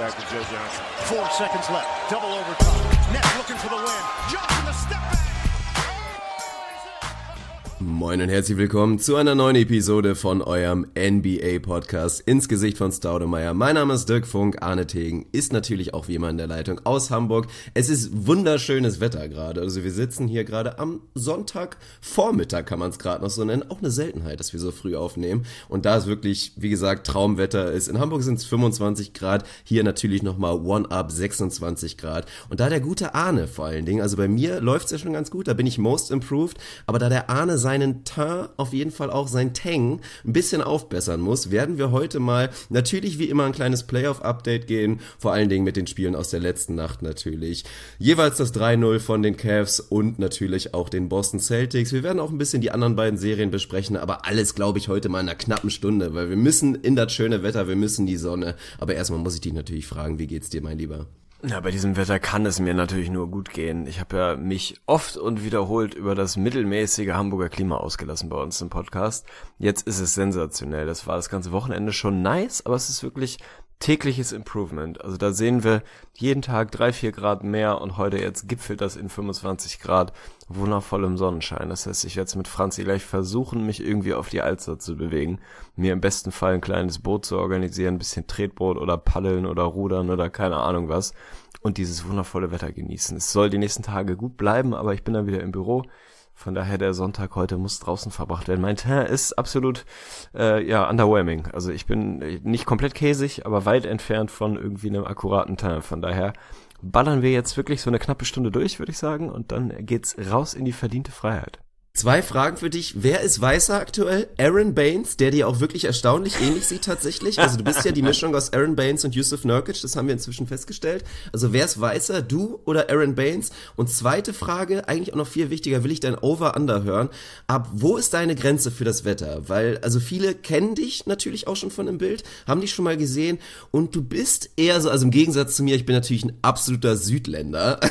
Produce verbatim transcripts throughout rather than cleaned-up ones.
back to Joe Johnson. Four seconds left. Double overtime. Nets looking for the win. Johnson the step back. Moin und herzlich willkommen zu einer neuen Episode von eurem N B A-Podcast ins Gesicht von Staudemeyer. Mein Name ist Dirk Funk, Arne Tegen ist natürlich auch wie immer in der Leitung aus Hamburg. Es ist wunderschönes Wetter gerade, also wir sitzen hier gerade am Sonntagvormittag, kann man es gerade noch so nennen. Auch eine Seltenheit, dass wir so früh aufnehmen und da es wirklich, wie gesagt, Traumwetter ist. In Hamburg sind es fünfundzwanzig Grad, hier natürlich nochmal One-Up sechsundzwanzig Grad und da der gute Arne vor allen Dingen, also bei mir läuft es ja schon ganz gut, da bin ich most improved, aber da der Arne seinen Teint, auf jeden Fall auch sein Tang ein bisschen aufbessern muss, werden wir heute mal natürlich wie immer ein kleines Playoff-Update gehen, vor allen Dingen mit den Spielen aus der letzten Nacht natürlich. Jeweils das drei null von den Cavs und natürlich auch den Boston Celtics. Wir werden auch ein bisschen die anderen beiden Serien besprechen, aber alles, glaube ich, heute mal in einer knappen Stunde, weil wir müssen in das schöne Wetter, wir müssen die Sonne. Aber erstmal muss ich dich natürlich fragen, wie geht's dir, mein Lieber? Ja, bei diesem Wetter kann es mir natürlich nur gut gehen. Ich habe ja mich oft und wiederholt über das mittelmäßige Hamburger Klima ausgelassen bei uns im Podcast. Jetzt ist es sensationell. Das war das ganze Wochenende schon nice, aber es ist wirklich tägliches Improvement. Also da sehen wir jeden Tag drei, vier Grad mehr und heute jetzt gipfelt das in fünfundzwanzig Grad wundervollem Sonnenschein. Das heißt, ich werde jetzt mit Franzi gleich versuchen, mich irgendwie auf die Alster zu bewegen, mir im besten Fall ein kleines Boot zu organisieren, ein bisschen Tretboot oder Paddeln oder Rudern oder keine Ahnung was und dieses wundervolle Wetter genießen. Es soll die nächsten Tage gut bleiben, aber ich bin dann wieder im Büro. Von daher, der Sonntag heute muss draußen verbracht werden. Mein Teint ist absolut, äh, ja, underwhelming. Also ich bin nicht komplett käsig, aber weit entfernt von irgendwie einem akkuraten Teint. Von daher ballern wir jetzt wirklich so eine knappe Stunde durch, würde ich sagen. Und dann geht's raus in die verdiente Freiheit. Zwei Fragen für dich. Wer ist weißer aktuell? Aaron Baines, der dir auch wirklich erstaunlich ähnlich sieht tatsächlich. Also du bist ja die Mischung aus Aaron Baines und Jusuf Nurkic, das haben wir inzwischen festgestellt. Also wer ist weißer, du oder Aaron Baines? Und zweite Frage, eigentlich auch noch viel wichtiger, will ich dein Over-Under hören. Ab wo ist deine Grenze für das Wetter? Weil, also viele kennen dich natürlich auch schon von dem Bild, haben dich schon mal gesehen und du bist eher so, also im Gegensatz zu mir, ich bin natürlich ein absoluter Südländer.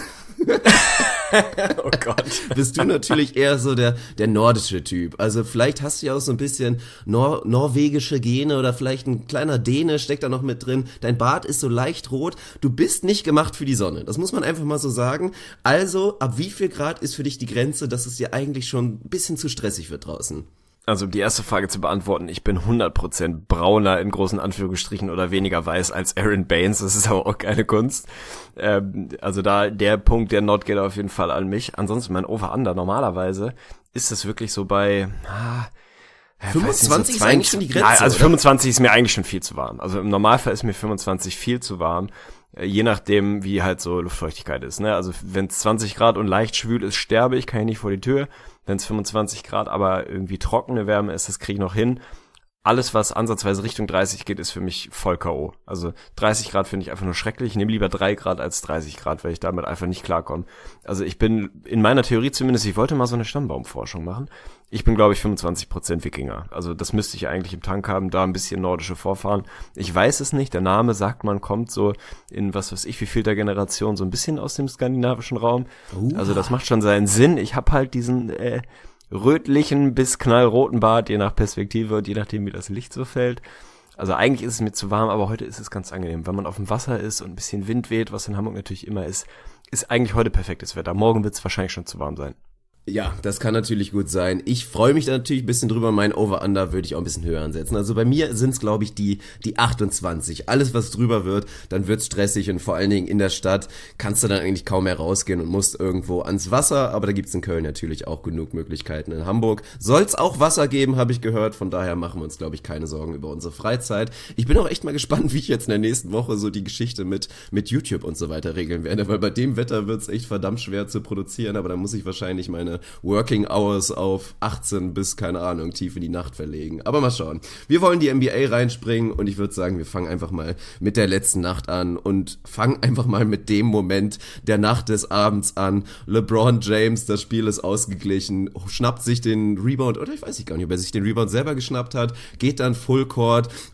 Oh Gott. Bist du natürlich eher so der der nordische Typ. Also vielleicht hast du ja auch so ein bisschen Nor- norwegische Gene oder vielleicht ein kleiner Däne steckt da noch mit drin. Dein Bart ist so leicht rot. Du bist nicht gemacht für die Sonne. Das muss man einfach mal so sagen. Also, ab wie viel Grad ist für dich die Grenze, dass es dir eigentlich schon ein bisschen zu stressig wird draußen? Also um die erste Frage zu beantworten, ich bin hundert Prozent brauner in großen Anführungsstrichen oder weniger weiß als Aaron Baines, das ist aber auch keine Kunst. Ähm, also da der Punkt, der Not geht auf jeden Fall an mich. Ansonsten mein Over-Under, normalerweise ist es wirklich so bei... Ah, fünfundzwanzig so ist eigentlich schon die Grenze, Nein, also oder? fünfundzwanzig ist mir eigentlich schon viel zu warm. Also im Normalfall ist mir fünfundzwanzig viel zu warm. Je nachdem, wie halt so Luftfeuchtigkeit ist, ne? Also wenn es zwanzig Grad und leicht schwül ist, sterbe ich, kann ich nicht vor die Tür. Wenn es fünfundzwanzig Grad aber irgendwie trockene Wärme ist, das kriege ich noch hin. Alles, was ansatzweise Richtung dreißig geht, ist für mich voll K O. Also dreißig Grad finde ich einfach nur schrecklich. Ich nehme lieber drei Grad als dreißig Grad, weil ich damit einfach nicht klarkomme. Also ich bin, in meiner Theorie zumindest, ich wollte mal so eine Stammbaumforschung machen. Ich bin, glaube ich, fünfundzwanzig Prozent Wikinger. Also das müsste ich eigentlich im Tank haben, da ein bisschen nordische Vorfahren. Ich weiß es nicht, der Name sagt, man kommt so in, was weiß ich, wie vielter Generation, so ein bisschen aus dem skandinavischen Raum. Uh. Also das macht schon seinen Sinn. Ich habe halt diesen... äh, rötlichen bis knallroten Bart, je nach Perspektive und je nachdem, wie das Licht so fällt. Also eigentlich ist es mir zu warm, aber heute ist es ganz angenehm. Wenn man auf dem Wasser ist und ein bisschen Wind weht, was in Hamburg natürlich immer ist, ist eigentlich heute perfektes Wetter. Morgen wird es wahrscheinlich schon zu warm sein. Ja, das kann natürlich gut sein. Ich freue mich da natürlich ein bisschen drüber. Mein Over-Under würde ich auch ein bisschen höher ansetzen. Also bei mir sind es, glaube ich, die die achtundzwanzig. Alles, was drüber wird, dann wird's stressig und vor allen Dingen in der Stadt kannst du dann eigentlich kaum mehr rausgehen und musst irgendwo ans Wasser. Aber da gibt's in Köln natürlich auch genug Möglichkeiten. In Hamburg soll's auch Wasser geben, habe ich gehört. Von daher machen wir uns, glaube ich, keine Sorgen über unsere Freizeit. Ich bin auch echt mal gespannt, wie ich jetzt in der nächsten Woche so die Geschichte mit mit YouTube und so weiter regeln werde. Weil bei dem Wetter wird's echt verdammt schwer zu produzieren. Aber da muss ich wahrscheinlich meine Working Hours auf achtzehn bis, keine Ahnung, tief in die Nacht verlegen. Aber mal schauen. Wir wollen die N B A reinspringen und ich würde sagen, wir fangen einfach mal mit der letzten Nacht an und fangen einfach mal mit dem Moment der Nacht des Abends an. LeBron James, das Spiel ist ausgeglichen, schnappt sich den Rebound, oder ich weiß nicht gar nicht, ob er sich den Rebound selber geschnappt hat, geht dann Full Court und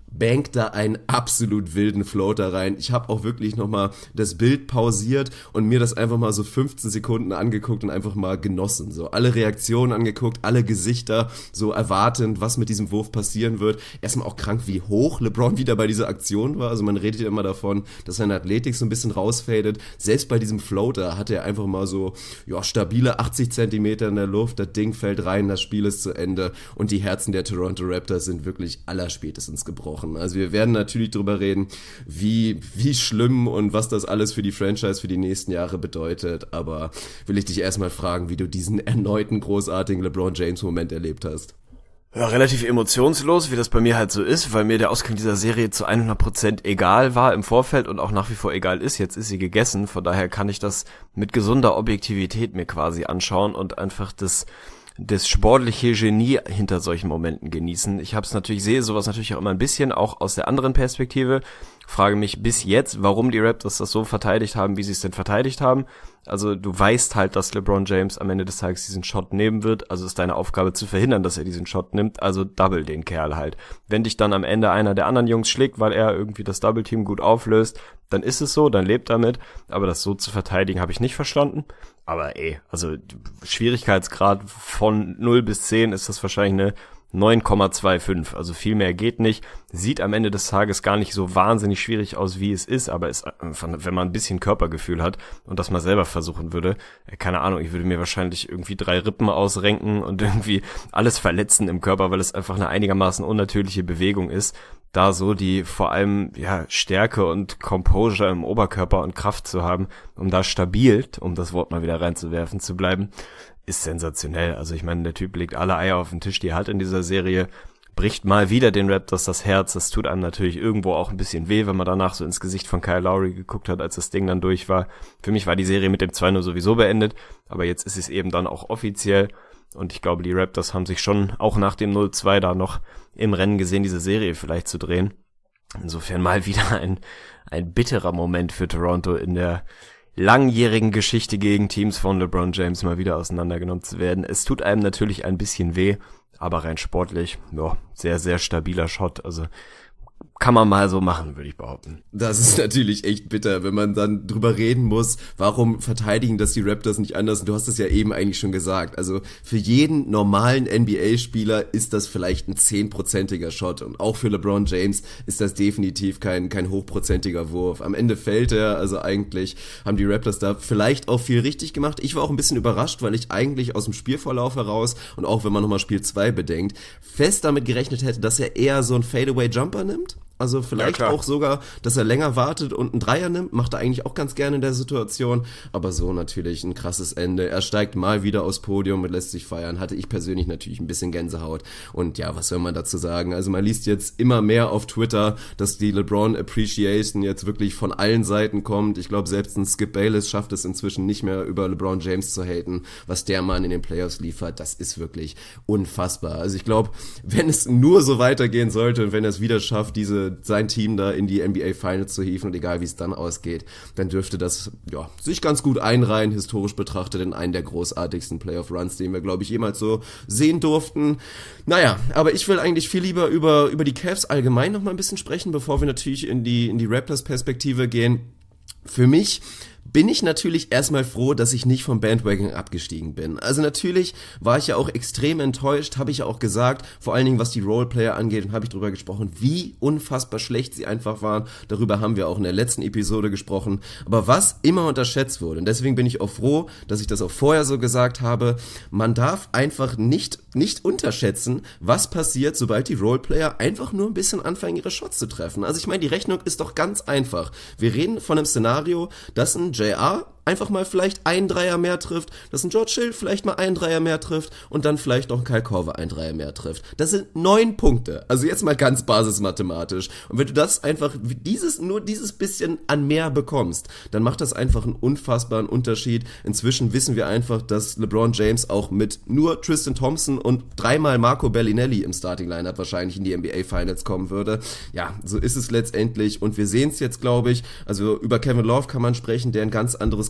bankt da einen absolut wilden Floater rein. Ich habe auch wirklich nochmal das Bild pausiert und mir das einfach mal so fünfzehn Sekunden angeguckt und einfach mal genossen. So alle Reaktionen angeguckt, alle Gesichter so erwartend, was mit diesem Wurf passieren wird. Erstmal auch krank, wie hoch LeBron wieder bei dieser Aktion war. Also man redet ja immer davon, dass seine Athletik so ein bisschen rausfadet. Selbst bei diesem Floater hatte er einfach mal so ja, stabile achtzig Zentimeter in der Luft. Das Ding fällt rein, das Spiel ist zu Ende und die Herzen der Toronto Raptors sind wirklich allerspätestens gebrochen. Also wir werden natürlich drüber reden, wie, wie schlimm und was das alles für die Franchise für die nächsten Jahre bedeutet. Aber will ich dich erstmal fragen, wie du diesen erneuten großartigen LeBron James Moment erlebt hast. Ja, relativ emotionslos, wie das bei mir halt so ist, weil mir der Ausgang dieser Serie zu hundert Prozent egal war im Vorfeld und auch nach wie vor egal ist. Jetzt ist sie gegessen, von daher kann ich das mit gesunder Objektivität mir quasi anschauen und einfach das das sportliche Genie hinter solchen Momenten genießen. Ich habe es natürlich, sehe sowas natürlich auch immer ein bisschen, auch aus der anderen Perspektive. Frage mich bis jetzt, warum die Raptors das so verteidigt haben, wie sie es denn verteidigt haben. Also du weißt halt, dass LeBron James am Ende des Tages diesen Shot nehmen wird. Also ist deine Aufgabe zu verhindern, dass er diesen Shot nimmt. Also double den Kerl halt. Wenn dich dann am Ende einer der anderen Jungs schlägt, weil er irgendwie das Double Team gut auflöst, dann ist es so, dann lebt damit. Aber das so zu verteidigen, habe ich nicht verstanden. Aber ey, also Schwierigkeitsgrad von null bis zehn ist das wahrscheinlich eine neun Komma fünfundzwanzig, also viel mehr geht nicht. Sieht am Ende des Tages gar nicht so wahnsinnig schwierig aus, wie es ist, aber ist, wenn man ein bisschen Körpergefühl hat und das mal selber versuchen würde, keine Ahnung, ich würde mir wahrscheinlich irgendwie drei Rippen ausrenken und irgendwie alles verletzen im Körper, weil es einfach eine einigermaßen unnatürliche Bewegung ist, da so die vor allem ja Stärke und Composure im Oberkörper und Kraft zu haben, um da stabil, um das Wort mal wieder reinzuwerfen, zu bleiben, ist sensationell. Also ich meine, der Typ legt alle Eier auf den Tisch, die er hat in dieser Serie, bricht mal wieder den Raptors das Herz. Das tut einem natürlich irgendwo auch ein bisschen weh, wenn man danach so ins Gesicht von Kyle Lowry geguckt hat, als das Ding dann durch war. Für mich war die Serie mit dem zwei null sowieso beendet, aber jetzt ist es eben dann auch offiziell. Und ich glaube, die Raptors haben sich schon auch nach dem null zwei da noch im Rennen gesehen, diese Serie vielleicht zu drehen. Insofern mal wieder ein, ein bitterer Moment für Toronto in der langjährigen Geschichte gegen Teams von LeBron James mal wieder auseinandergenommen zu werden. Es tut einem natürlich ein bisschen weh, aber rein sportlich, ja, sehr, sehr stabiler Shot. Also kann man mal so machen, würde ich behaupten. Das ist natürlich echt bitter, wenn man dann drüber reden muss, warum verteidigen das die Raptors nicht anders? Und du hast es ja eben eigentlich schon gesagt. Also für jeden normalen N B A-Spieler ist das vielleicht ein zehnprozentiger Shot. Und auch für LeBron James ist das definitiv kein kein hochprozentiger Wurf. Am Ende fällt er, also eigentlich haben die Raptors da vielleicht auch viel richtig gemacht. Ich war auch ein bisschen überrascht, weil ich eigentlich aus dem Spielverlauf heraus und auch wenn man nochmal Spiel zwei bedenkt, fest damit gerechnet hätte, dass er eher so einen Fadeaway-Jumper nimmt. Also vielleicht ja, auch sogar, dass er länger wartet und einen Dreier nimmt, macht er eigentlich auch ganz gerne in der Situation, aber so natürlich ein krasses Ende. Er steigt mal wieder aufs Podium und lässt sich feiern, hatte ich persönlich natürlich ein bisschen Gänsehaut und ja, was soll man dazu sagen? Also man liest jetzt immer mehr auf Twitter, dass die LeBron Appreciation jetzt wirklich von allen Seiten kommt. Ich glaube, selbst ein Skip Bayless schafft es inzwischen nicht mehr, über LeBron James zu haten, was der Mann in den Playoffs liefert, das ist wirklich unfassbar. Also ich glaube, wenn es nur so weitergehen sollte und wenn er es wieder schafft, diese sein Team da in die N B A Finals zu hieven und egal wie es dann ausgeht, dann dürfte das ja sich ganz gut einreihen, historisch betrachtet, in einen der großartigsten Playoff-Runs, den wir, glaube ich, jemals so sehen durften. Naja, aber ich will eigentlich viel lieber über über die Cavs allgemein noch mal ein bisschen sprechen, bevor wir natürlich in die in die Raptors-Perspektive gehen. Für mich bin ich natürlich erstmal froh, dass ich nicht vom Bandwagon abgestiegen bin. Also natürlich war ich ja auch extrem enttäuscht, habe ich ja auch gesagt, vor allen Dingen was die Roleplayer angeht, und habe ich drüber gesprochen, wie unfassbar schlecht sie einfach waren. Darüber haben wir auch in der letzten Episode gesprochen. Aber was immer unterschätzt wurde, und deswegen bin ich auch froh, dass ich das auch vorher so gesagt habe, man darf einfach nicht nicht unterschätzen, was passiert, sobald die Roleplayer einfach nur ein bisschen anfangen, ihre Shots zu treffen. Also ich meine, die Rechnung ist doch ganz einfach. Wir reden von einem Szenario, dass ein J R einfach mal vielleicht einen Dreier mehr trifft, dass ein George Hill vielleicht mal einen Dreier mehr trifft und dann vielleicht auch ein Kyle Korver einen Dreier mehr trifft. Das sind neun Punkte. Also jetzt mal ganz basismathematisch. Und wenn du das einfach, dieses, nur dieses bisschen an mehr bekommst, dann macht das einfach einen unfassbaren Unterschied. Inzwischen wissen wir einfach, dass LeBron James auch mit nur Tristan Thompson und dreimal Marco Bellinelli im Starting-Lineup wahrscheinlich in die N B A Finals kommen würde. Ja, so ist es letztendlich und wir sehen es jetzt, glaube ich, also über Kevin Love kann man sprechen, der ein ganz anderes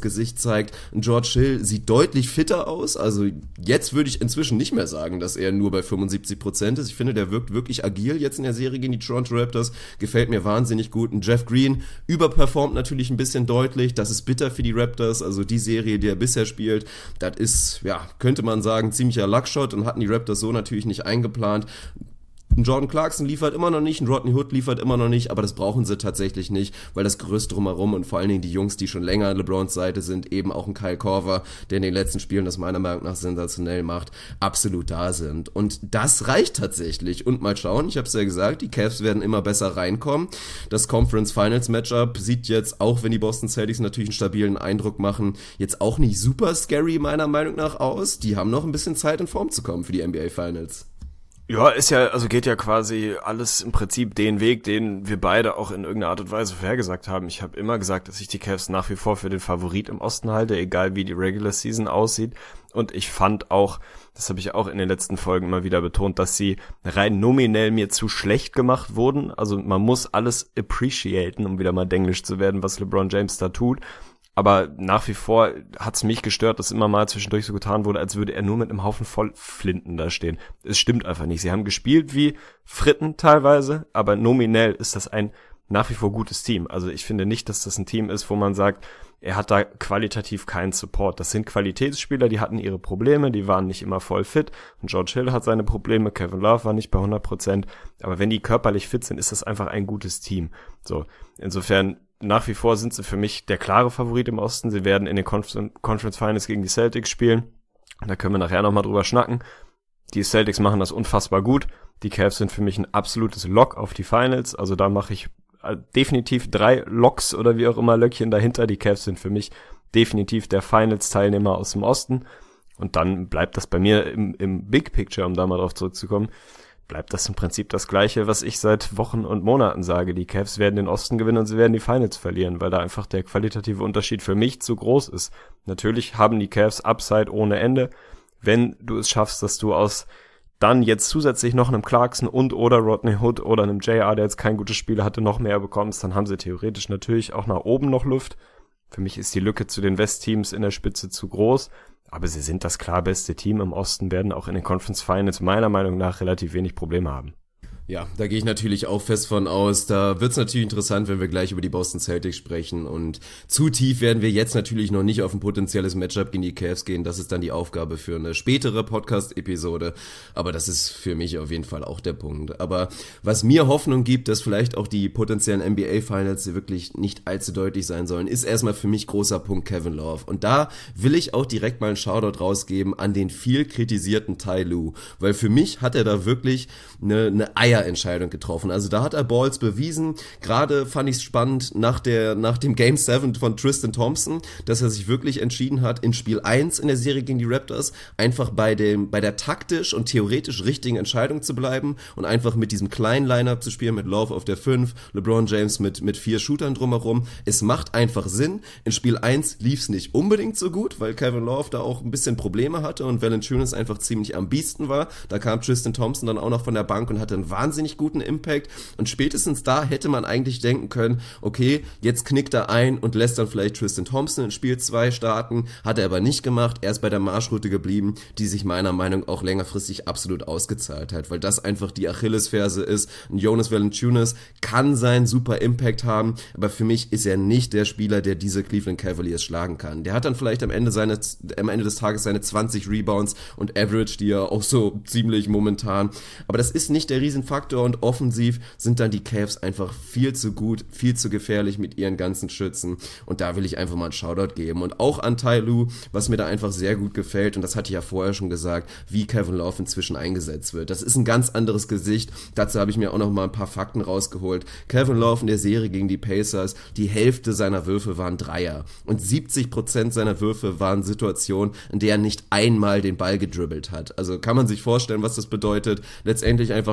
Gesicht zeigt. George Hill sieht deutlich fitter aus, also jetzt würde ich inzwischen nicht mehr sagen, dass er nur bei fünfundsiebzig Prozent ist. Ich finde, der wirkt wirklich agil jetzt in der Serie gegen die Toronto Raptors, gefällt mir wahnsinnig gut. Und Jeff Green überperformt natürlich ein bisschen deutlich, das ist bitter für die Raptors, also die Serie, die er bisher spielt, das ist, ja, könnte man sagen, ziemlicher Luckshot und hatten die Raptors so natürlich nicht eingeplant. Ein Jordan Clarkson liefert immer noch nicht, ein Rodney Hood liefert immer noch nicht, aber das brauchen sie tatsächlich nicht, weil das Gerüst drumherum und vor allen Dingen die Jungs, die schon länger an LeBrons Seite sind, eben auch ein Kyle Korver, der in den letzten Spielen das meiner Meinung nach sensationell macht, absolut da sind. Und das reicht tatsächlich. Und mal schauen, ich habe es ja gesagt, die Cavs werden immer besser reinkommen. Das Conference Finals Matchup sieht jetzt, auch wenn die Boston Celtics natürlich einen stabilen Eindruck machen, jetzt auch nicht super scary meiner Meinung nach aus. Die haben noch ein bisschen Zeit in Form zu kommen für die N B A Finals. Ja, ist ja, also geht ja quasi alles im Prinzip den Weg, den wir beide auch in irgendeiner Art und Weise vorhergesagt haben. Ich habe immer gesagt, dass ich die Cavs nach wie vor für den Favorit im Osten halte, egal wie die Regular Season aussieht. Und ich fand auch, das habe ich auch in den letzten Folgen immer wieder betont, dass sie rein nominell mir zu schlecht gemacht wurden. Also man muss alles appreciaten, um wieder mal denglisch zu werden, was LeBron James da tut. Aber nach wie vor hat's mich gestört, dass immer mal zwischendurch so getan wurde, als würde er nur mit einem Haufen voll Flinten da stehen. Es stimmt einfach nicht. Sie haben gespielt wie Fritten teilweise, aber nominell ist das ein nach wie vor gutes Team. Also ich finde nicht, dass das ein Team ist, wo man sagt, er hat da qualitativ keinen Support. Das sind Qualitätsspieler, die hatten ihre Probleme, die waren nicht immer voll fit. Und George Hill hat seine Probleme, Kevin Love war nicht bei hundert Prozent. Aber wenn die körperlich fit sind, ist das einfach ein gutes Team. So, insofern nach wie vor sind sie für mich der klare Favorit im Osten. Sie werden in den Conf- Conference Finals gegen die Celtics spielen. Da können wir nachher nochmal drüber schnacken. Die Celtics machen das unfassbar gut. Die Cavs sind für mich ein absolutes Lock auf die Finals. Also da mache ich definitiv drei Locks oder wie auch immer Löckchen dahinter. Die Cavs sind für mich definitiv der Finals-Teilnehmer aus dem Osten. Und dann bleibt das bei mir im, im Big Picture, um da mal drauf zurückzukommen, bleibt das im Prinzip das Gleiche, was ich seit Wochen und Monaten sage. Die Cavs werden den Osten gewinnen und sie werden die Finals verlieren, weil da einfach der qualitative Unterschied für mich zu groß ist. Natürlich haben die Cavs Upside ohne Ende, wenn du es schaffst, dass du aus dann jetzt zusätzlich noch einem Clarkson und oder Rodney Hood oder einem J R, der jetzt kein gutes Spiel hatte, noch mehr bekommst, dann haben sie theoretisch natürlich auch nach oben noch Luft. Für mich ist die Lücke zu den West-Teams in der Spitze zu groß. Aber sie sind das klar beste Team im Osten, werden auch in den Conference Finals meiner Meinung nach relativ wenig Probleme haben. Ja, da gehe ich natürlich auch fest von aus. Da wird's natürlich interessant, wenn wir gleich über die Boston Celtics sprechen. Und zu tief werden wir jetzt natürlich noch nicht auf ein potenzielles Matchup gegen die Cavs gehen. Das ist dann die Aufgabe für eine spätere Podcast-Episode. Aber das ist für mich auf jeden Fall auch der Punkt. Aber was mir Hoffnung gibt, dass vielleicht auch die potenziellen N B A-Finals wirklich nicht allzu deutlich sein sollen, ist erstmal für mich großer Punkt Kevin Love. Und da will ich auch direkt mal einen Shoutout rausgeben an den viel kritisierten Ty Lue. Weil für mich hat er da wirklich eine, eine Eier Entscheidung getroffen. Also da hat er Balls bewiesen. Gerade fand ich es spannend nach der nach dem Game sieben von Tristan Thompson, dass er sich wirklich entschieden hat, in Spiel eins in der Serie gegen die Raptors einfach bei dem bei der taktisch und theoretisch richtigen Entscheidung zu bleiben und einfach mit diesem kleinen Lineup zu spielen, mit Love auf der fünf, LeBron James mit mit vier Shootern drumherum. Es macht einfach Sinn. In Spiel eins lief es nicht unbedingt so gut, weil Kevin Love da auch ein bisschen Probleme hatte und Valanciunas einfach ziemlich am Biesten war. Da kam Tristan Thompson dann auch noch von der Bank und hatte einen wahnsinnig guten Impact und spätestens da hätte man eigentlich denken können, okay, jetzt knickt er ein und lässt dann vielleicht Tristan Thompson in Spiel zwei starten, hat er aber nicht gemacht, er ist bei der Marschroute geblieben, die sich meiner Meinung nach auch längerfristig absolut ausgezahlt hat, weil das einfach die Achillesferse ist. Ein Jonas Valanciunas kann seinen super Impact haben, aber für mich ist er nicht der Spieler, der diese Cleveland Cavaliers schlagen kann. Der hat dann vielleicht am Ende seine, am Ende des Tages seine zwanzig Rebounds und Average, die er auch so ziemlich momentan, aber das ist nicht der Riesenfaktor. Und offensiv sind dann die Cavs einfach viel zu gut, viel zu gefährlich mit ihren ganzen Schützen. Und da will ich einfach mal einen Shoutout geben. Und auch an Ty Lue, was mir da einfach sehr gut gefällt, und das hatte ich ja vorher schon gesagt, wie Kevin Love inzwischen eingesetzt wird. Das ist ein ganz anderes Gesicht. Dazu habe ich mir auch noch mal ein paar Fakten rausgeholt. Kevin Love in der Serie gegen die Pacers, die Hälfte seiner Würfe waren Dreier. Und siebzig Prozent seiner Würfe waren Situationen, in der er nicht einmal den Ball gedribbelt hat. Also kann man sich vorstellen, was das bedeutet. Letztendlich einfach Catch and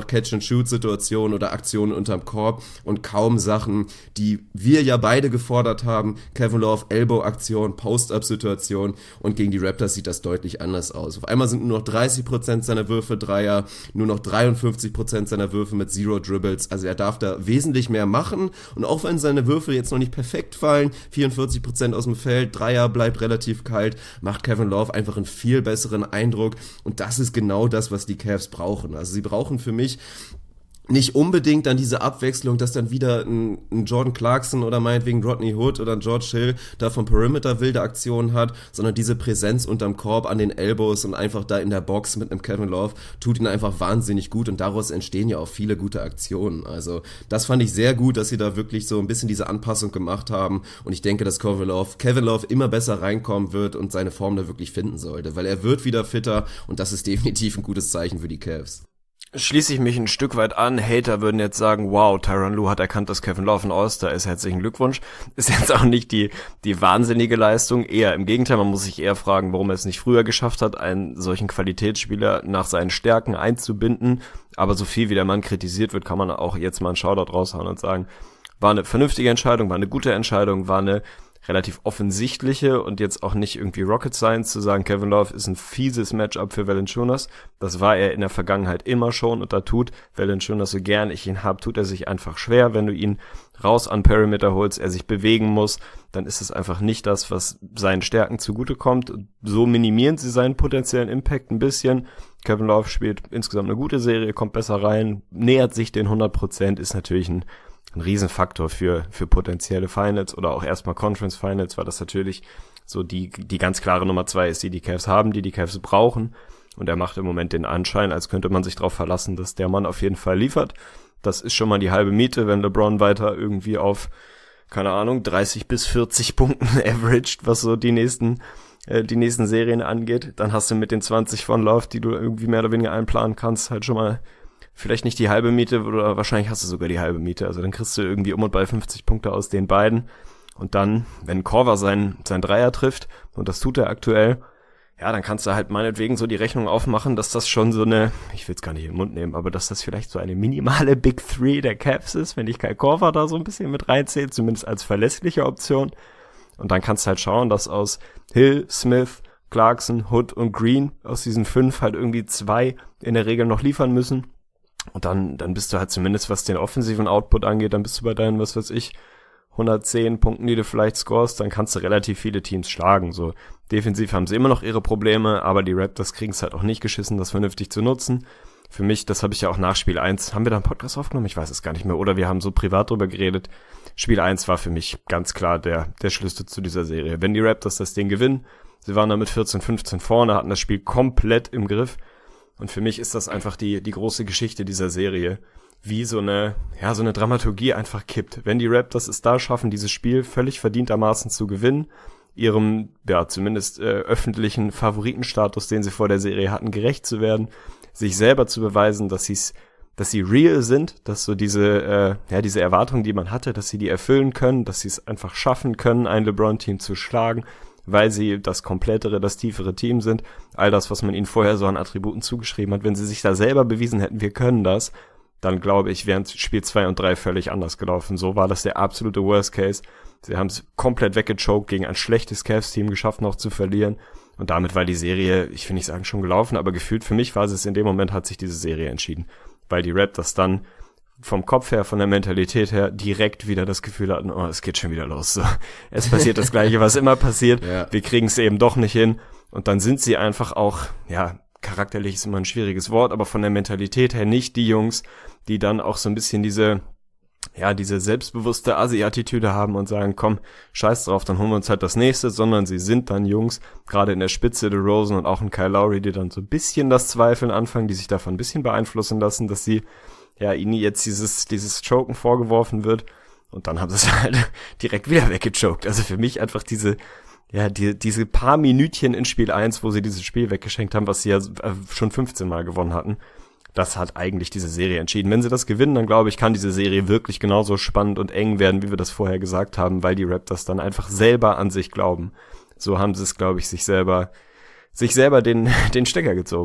Catch-and-Shoot-Situationen oder Aktionen unterm Korb und kaum Sachen, die wir ja beide gefordert haben. Kevin Love, Elbow-Aktion, Post-Up-Situation, und gegen die Raptors sieht das deutlich anders aus. Auf einmal sind nur noch dreißig Prozent seiner Würfe Dreier, nur noch dreiundfünfzig Prozent seiner Würfe mit Zero Dribbles, also er darf da wesentlich mehr machen, und auch wenn seine Würfe jetzt noch nicht perfekt fallen, vierundvierzig Prozent aus dem Feld, Dreier bleibt relativ kalt, macht Kevin Love einfach einen viel besseren Eindruck, und das ist genau das, was die Cavs brauchen. Also sie brauchen für mich nicht unbedingt dann diese Abwechslung, dass dann wieder ein, ein Jordan Clarkson oder meinetwegen Rodney Hood oder ein George Hill da vom Perimeter wilde Aktionen hat, sondern diese Präsenz unterm Korb an den Elbows und einfach da in der Box mit einem Kevin Love tut ihn einfach wahnsinnig gut, und daraus entstehen ja auch viele gute Aktionen. Also das fand ich sehr gut, dass sie da wirklich so ein bisschen diese Anpassung gemacht haben, und ich denke, dass Kevin Love, Kevin Love immer besser reinkommen wird und seine Form da wirklich finden sollte, weil er wird wieder fitter, und das ist definitiv ein gutes Zeichen für die Cavs. Schließe ich mich ein Stück weit an. Hater würden jetzt sagen, wow, Tyronn Lue hat erkannt, dass Kevin Love ein All-Star ist. Herzlichen Glückwunsch. Ist jetzt auch nicht die die wahnsinnige Leistung. Eher im Gegenteil, man muss sich eher fragen, warum er es nicht früher geschafft hat, einen solchen Qualitätsspieler nach seinen Stärken einzubinden. Aber so viel wie der Mann kritisiert wird, kann man auch jetzt mal einen Shoutout raushauen und sagen, war eine vernünftige Entscheidung, war eine gute Entscheidung, war eine relativ offensichtliche und jetzt auch nicht irgendwie Rocket Science zu sagen, Kevin Love ist ein fieses Matchup für Valanciunas. Das war er in der Vergangenheit immer schon, und da tut Valanciunas, so gern ich ihn hab, tut er sich einfach schwer. Wenn du ihn raus an Perimeter holst, er sich bewegen muss, dann ist es einfach nicht das, was seinen Stärken zugutekommt. So minimieren sie seinen potenziellen Impact ein bisschen. Kevin Love spielt insgesamt eine gute Serie, kommt besser rein, nähert sich den hundert Prozent, ist natürlich ein ein Riesenfaktor für für potenzielle Finals oder auch erstmal Conference Finals, weil das natürlich so die die ganz klare Nummer zwei ist, die die Cavs haben, die die Cavs brauchen, und er macht im Moment den Anschein, als könnte man sich darauf verlassen, dass der Mann auf jeden Fall liefert. Das ist schon mal die halbe Miete, wenn LeBron weiter irgendwie auf, keine Ahnung, dreißig bis vierzig Punkten averaged, was so die nächsten äh, die nächsten Serien angeht, dann hast du mit den zwanzig von Love, die du irgendwie mehr oder weniger einplanen kannst, halt schon mal vielleicht nicht die halbe Miete, oder wahrscheinlich hast du sogar die halbe Miete. Also dann kriegst du irgendwie um und bei fünfzig Punkte aus den beiden. Und dann, wenn Korver sein, sein Dreier trifft, und das tut er aktuell, ja, dann kannst du halt meinetwegen so die Rechnung aufmachen, dass das schon so eine, ich will es gar nicht in den Mund nehmen, aber dass das vielleicht so eine minimale Big Three der Cavs ist, wenn ich Kyle Korver da so ein bisschen mit reinzähle, zumindest als verlässliche Option. Und dann kannst du halt schauen, dass aus Hill, Smith, Clarkson, Hood und Green, aus diesen fünf halt irgendwie zwei in der Regel noch liefern müssen. Und dann, dann bist du halt zumindest, was den offensiven Output angeht, dann bist du bei deinen, was weiß ich, hundertzehn Punkten, die du vielleicht scorest, dann kannst du relativ viele Teams schlagen. So defensiv haben sie immer noch ihre Probleme, aber die Raptors kriegen es halt auch nicht geschissen, das vernünftig zu nutzen. Für mich, das habe ich ja auch nach Spiel eins, haben wir da einen Podcast aufgenommen? Ich weiß es gar nicht mehr. Oder wir haben so privat drüber geredet. Spiel eins war für mich ganz klar der, der Schlüssel zu dieser Serie. Wenn die Raptors das Ding gewinnen, sie waren da mit vierzehn fünfzehn vorne, hatten das Spiel komplett im Griff. Und für mich ist das einfach die die große Geschichte dieser Serie, wie so eine ja so eine Dramaturgie einfach kippt. Wenn die Raptors es da schaffen, dieses Spiel völlig verdientermaßen zu gewinnen, ihrem ja zumindest äh, öffentlichen Favoritenstatus, den sie vor der Serie hatten, gerecht zu werden, sich selber zu beweisen, dass sie's dass sie real sind, dass so diese äh, ja diese Erwartungen, die man hatte, dass sie die erfüllen können, dass sie es einfach schaffen können, ein LeBron-Team zu schlagen, weil sie das komplettere, das tiefere Team sind. All das, was man ihnen vorher so an Attributen zugeschrieben hat, wenn sie sich da selber bewiesen hätten, wir können das, dann glaube ich, wären Spiel zwei und drei völlig anders gelaufen. So war das der absolute Worst Case. Sie haben es komplett weggechoked, gegen ein schlechtes Cavs-Team geschafft, noch zu verlieren. Und damit war die Serie, ich will nicht sagen schon gelaufen, aber gefühlt für mich war es in dem Moment, hat sich diese Serie entschieden. Weil die Raptors dann vom Kopf her, von der Mentalität her direkt wieder das Gefühl hatten, oh, es geht schon wieder los. So, es passiert das Gleiche, was immer passiert. Ja. Wir kriegen es eben doch nicht hin. Und dann sind sie einfach auch, ja, charakterlich ist immer ein schwieriges Wort, aber von der Mentalität her nicht die Jungs, die dann auch so ein bisschen diese, ja, diese selbstbewusste Assi-Attitüde haben und sagen, komm, scheiß drauf, dann holen wir uns halt das nächste, sondern sie sind dann Jungs, gerade in der Spitze DeRozan und auch ein Kyle Lowry, die dann so ein bisschen das Zweifeln anfangen, die sich davon ein bisschen beeinflussen lassen, dass sie ja, ihnen jetzt dieses, dieses Choken vorgeworfen wird, und dann haben sie es halt direkt wieder weggechoked. Also für mich einfach diese, ja, die, diese paar Minütchen in Spiel eins, wo sie dieses Spiel weggeschenkt haben, was sie ja schon fünfzehn Mal gewonnen hatten, das hat eigentlich diese Serie entschieden. Wenn sie das gewinnen, dann glaube ich, kann diese Serie wirklich genauso spannend und eng werden, wie wir das vorher gesagt haben, weil die Raptors dann einfach selber an sich glauben. So haben sie es, glaube ich, sich selber, sich selber den, den Stecker gezogen.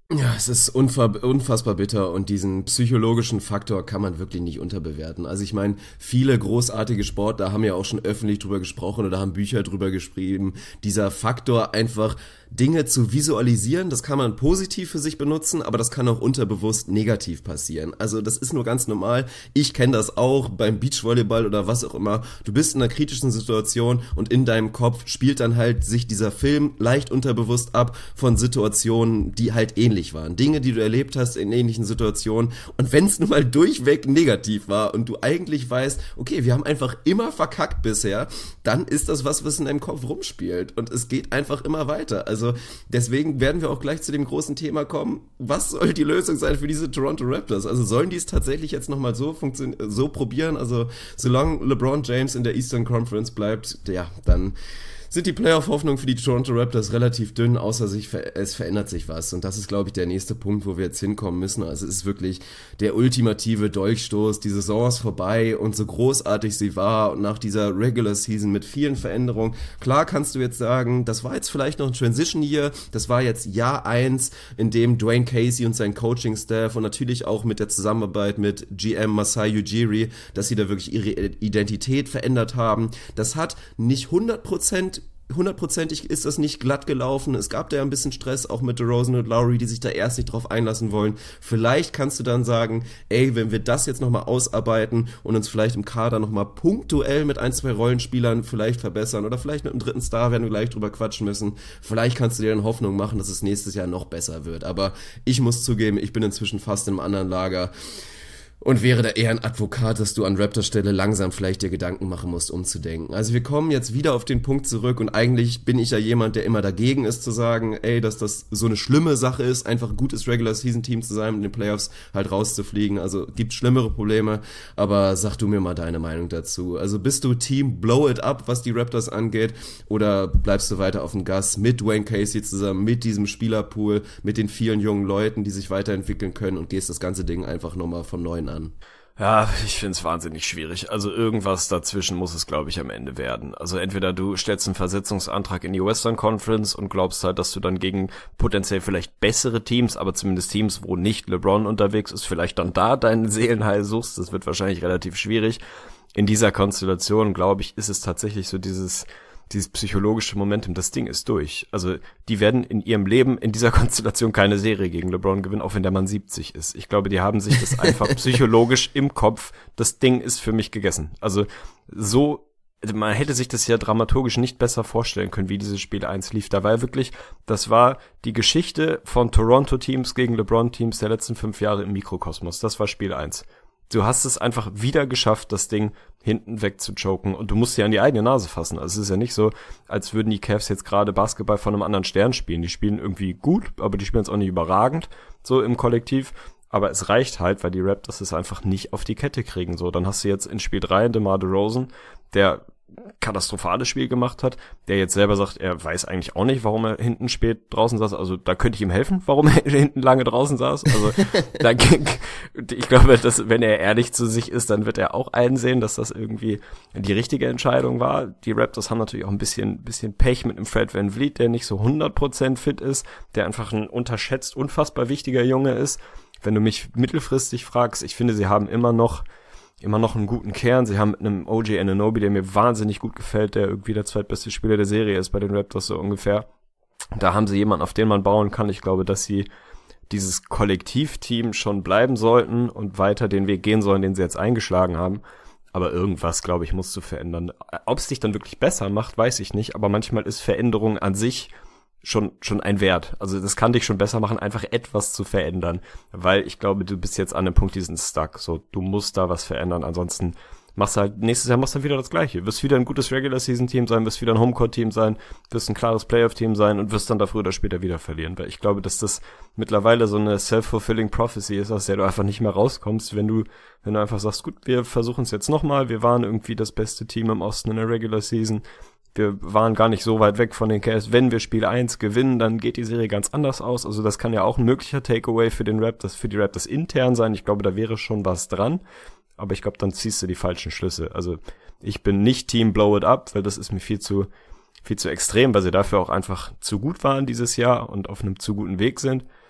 Ja, es ist unver- unfassbar bitter und diesen psychologischen Faktor kann man wirklich nicht unterbewerten. Also ich meine, viele großartige Sportler haben ja auch schon öffentlich drüber gesprochen oder haben Bücher drüber geschrieben. Dieser Faktor einfach Dinge zu visualisieren, das kann man positiv für sich benutzen, aber das kann auch unterbewusst negativ passieren. Also das ist nur ganz normal. Ich kenne das auch beim Beachvolleyball oder was auch immer. Du bist in einer kritischen Situation und in deinem Kopf spielt dann halt sich dieser Film leicht unterbewusst ab von Situationen, die halt ähnlich waren. Dinge, die du erlebt hast in ähnlichen Situationen. Und wenn es nun mal durchweg negativ war und du eigentlich weißt, okay, wir haben einfach immer verkackt bisher, dann ist das was, was in deinem Kopf rumspielt. Und es geht einfach immer weiter. Also Also deswegen werden wir auch gleich zu dem großen Thema kommen. Was soll die Lösung sein für diese Toronto Raptors? Also sollen die es tatsächlich jetzt nochmal so funktio- so probieren? Also solange LeBron James in der Eastern Conference bleibt, ja, dann sind die Playoff-Hoffnungen für die Toronto Raptors relativ dünn, außer sich ver- es verändert sich was. Und das ist, glaube ich, der nächste Punkt, wo wir jetzt hinkommen müssen. Also es ist wirklich der ultimative Dolchstoß. Die Saison ist vorbei und so großartig sie war und nach dieser Regular Season mit vielen Veränderungen. Klar kannst du jetzt sagen, das war jetzt vielleicht noch ein Transition Year. Das war jetzt Jahr eins, in dem Dwayne Casey und sein Coaching-Staff und natürlich auch mit der Zusammenarbeit mit G M Masai Ujiri, dass sie da wirklich ihre Identität verändert haben. Das hat nicht hundert Prozent hundertprozentig ist das nicht glatt gelaufen. Es gab da ja ein bisschen Stress, auch mit DeRozan und Lowry, die sich da erst nicht drauf einlassen wollen. Vielleicht kannst du dann sagen, ey, wenn wir das jetzt nochmal ausarbeiten und uns vielleicht im Kader nochmal punktuell mit ein, zwei Rollenspielern vielleicht verbessern oder vielleicht mit einem dritten Star, werden wir gleich drüber quatschen müssen. Vielleicht kannst du dir dann Hoffnung machen, dass es nächstes Jahr noch besser wird. Aber ich muss zugeben, ich bin inzwischen fast im anderen Lager. Und wäre da eher ein Advokat, dass du an Raptors Stelle langsam vielleicht dir Gedanken machen musst, umzudenken. Also wir kommen jetzt wieder auf den Punkt zurück und eigentlich bin ich ja jemand, der immer dagegen ist, zu sagen, ey, dass das so eine schlimme Sache ist, einfach ein gutes Regular-Season-Team zu sein und in den Playoffs halt rauszufliegen. Also gibt schlimmere Probleme, aber sag du mir mal deine Meinung dazu. Also bist du Team Blow It Up, was die Raptors angeht, oder bleibst du weiter auf dem Gas mit Dwayne Casey zusammen, mit diesem Spielerpool, mit den vielen jungen Leuten, die sich weiterentwickeln können und gehst das ganze Ding einfach nochmal von neuem an? Ja, ich finde es wahnsinnig schwierig. Also irgendwas dazwischen muss es, glaube ich, am Ende werden. Also entweder du stellst einen Versetzungsantrag in die Western Conference und glaubst halt, dass du dann gegen potenziell vielleicht bessere Teams, aber zumindest Teams, wo nicht LeBron unterwegs ist, vielleicht dann da deinen Seelenheil suchst. Das wird wahrscheinlich relativ schwierig. In dieser Konstellation, glaube ich, ist es tatsächlich so dieses dieses psychologische Momentum, das Ding ist durch. Also die werden in ihrem Leben in dieser Konstellation keine Serie gegen LeBron gewinnen, auch wenn der Mann siebzig ist. Ich glaube, die haben sich das einfach psychologisch im Kopf, das Ding ist für mich gegessen. Also so, man hätte sich das ja dramaturgisch nicht besser vorstellen können, wie dieses Spiel eins lief. Da war wirklich, das war die Geschichte von Toronto-Teams gegen LeBron-Teams der letzten fünf Jahre im Mikrokosmos. Das war Spiel eins. Du hast es einfach wieder geschafft, das Ding hinten weg zu choken und du musst dir an die eigene Nase fassen. Also es ist ja nicht so, als würden die Cavs jetzt gerade Basketball von einem anderen Stern spielen. Die spielen irgendwie gut, aber die spielen es auch nicht überragend, so im Kollektiv. Aber es reicht halt, weil die Raptors es einfach nicht auf die Kette kriegen. So, dann hast du jetzt in Spiel drei DeMar DeRozan, der katastrophales Spiel gemacht hat, der jetzt selber sagt, er weiß eigentlich auch nicht, warum er hinten spät draußen saß. Also da könnte ich ihm helfen, warum er hinten lange draußen saß. Also da, ich glaube, dass wenn er ehrlich zu sich ist, dann wird er auch einsehen, dass das irgendwie die richtige Entscheidung war. Die Raptors haben natürlich auch ein bisschen bisschen Pech mit dem Fred VanVleet, der nicht so hundert Prozent fit ist, der einfach ein unterschätzt unfassbar wichtiger Junge ist. Wenn du mich mittelfristig fragst, ich finde, sie haben immer noch immer noch einen guten Kern. Sie haben mit einem O G Anunoby, der mir wahnsinnig gut gefällt, der irgendwie der zweitbeste Spieler der Serie ist bei den Raptors so ungefähr. Da haben sie jemanden, auf den man bauen kann. Ich glaube, dass sie dieses Kollektivteam schon bleiben sollten und weiter den Weg gehen sollen, den sie jetzt eingeschlagen haben. Aber irgendwas, glaube ich, musst du verändern. Ob es dich dann wirklich besser macht, weiß ich nicht. Aber manchmal ist Veränderung an sich schon schon ein Wert. Also das kann dich schon besser machen, einfach etwas zu verändern, weil ich glaube, du bist jetzt an einem Punkt, die sind stuck. So, du musst da was verändern, ansonsten machst du halt, nächstes Jahr machst du wieder das Gleiche. Wirst wieder ein gutes Regular-Season-Team sein, wirst wieder ein Homecourt-Team sein, wirst ein klares Playoff-Team sein und wirst dann da früher oder später wieder verlieren, weil ich glaube, dass das mittlerweile so eine self-fulfilling prophecy ist, aus der du einfach nicht mehr rauskommst, wenn du wenn du einfach sagst, gut, wir versuchen es jetzt nochmal, wir waren irgendwie das beste Team im Osten in der Regular-Season, wir waren gar nicht so weit weg von den Cavs. Wenn wir Spiel eins gewinnen, dann geht die Serie ganz anders aus. Also das kann ja auch ein möglicher Takeaway für den Raptors, für die Raptors intern sein. Ich glaube, da wäre schon was dran. Aber ich glaube, dann ziehst du die falschen Schlüsse. Also ich bin nicht Team Blow It Up, weil das ist mir viel zu viel zu extrem, weil sie dafür auch einfach zu gut waren dieses Jahr und auf einem zu guten Weg sind.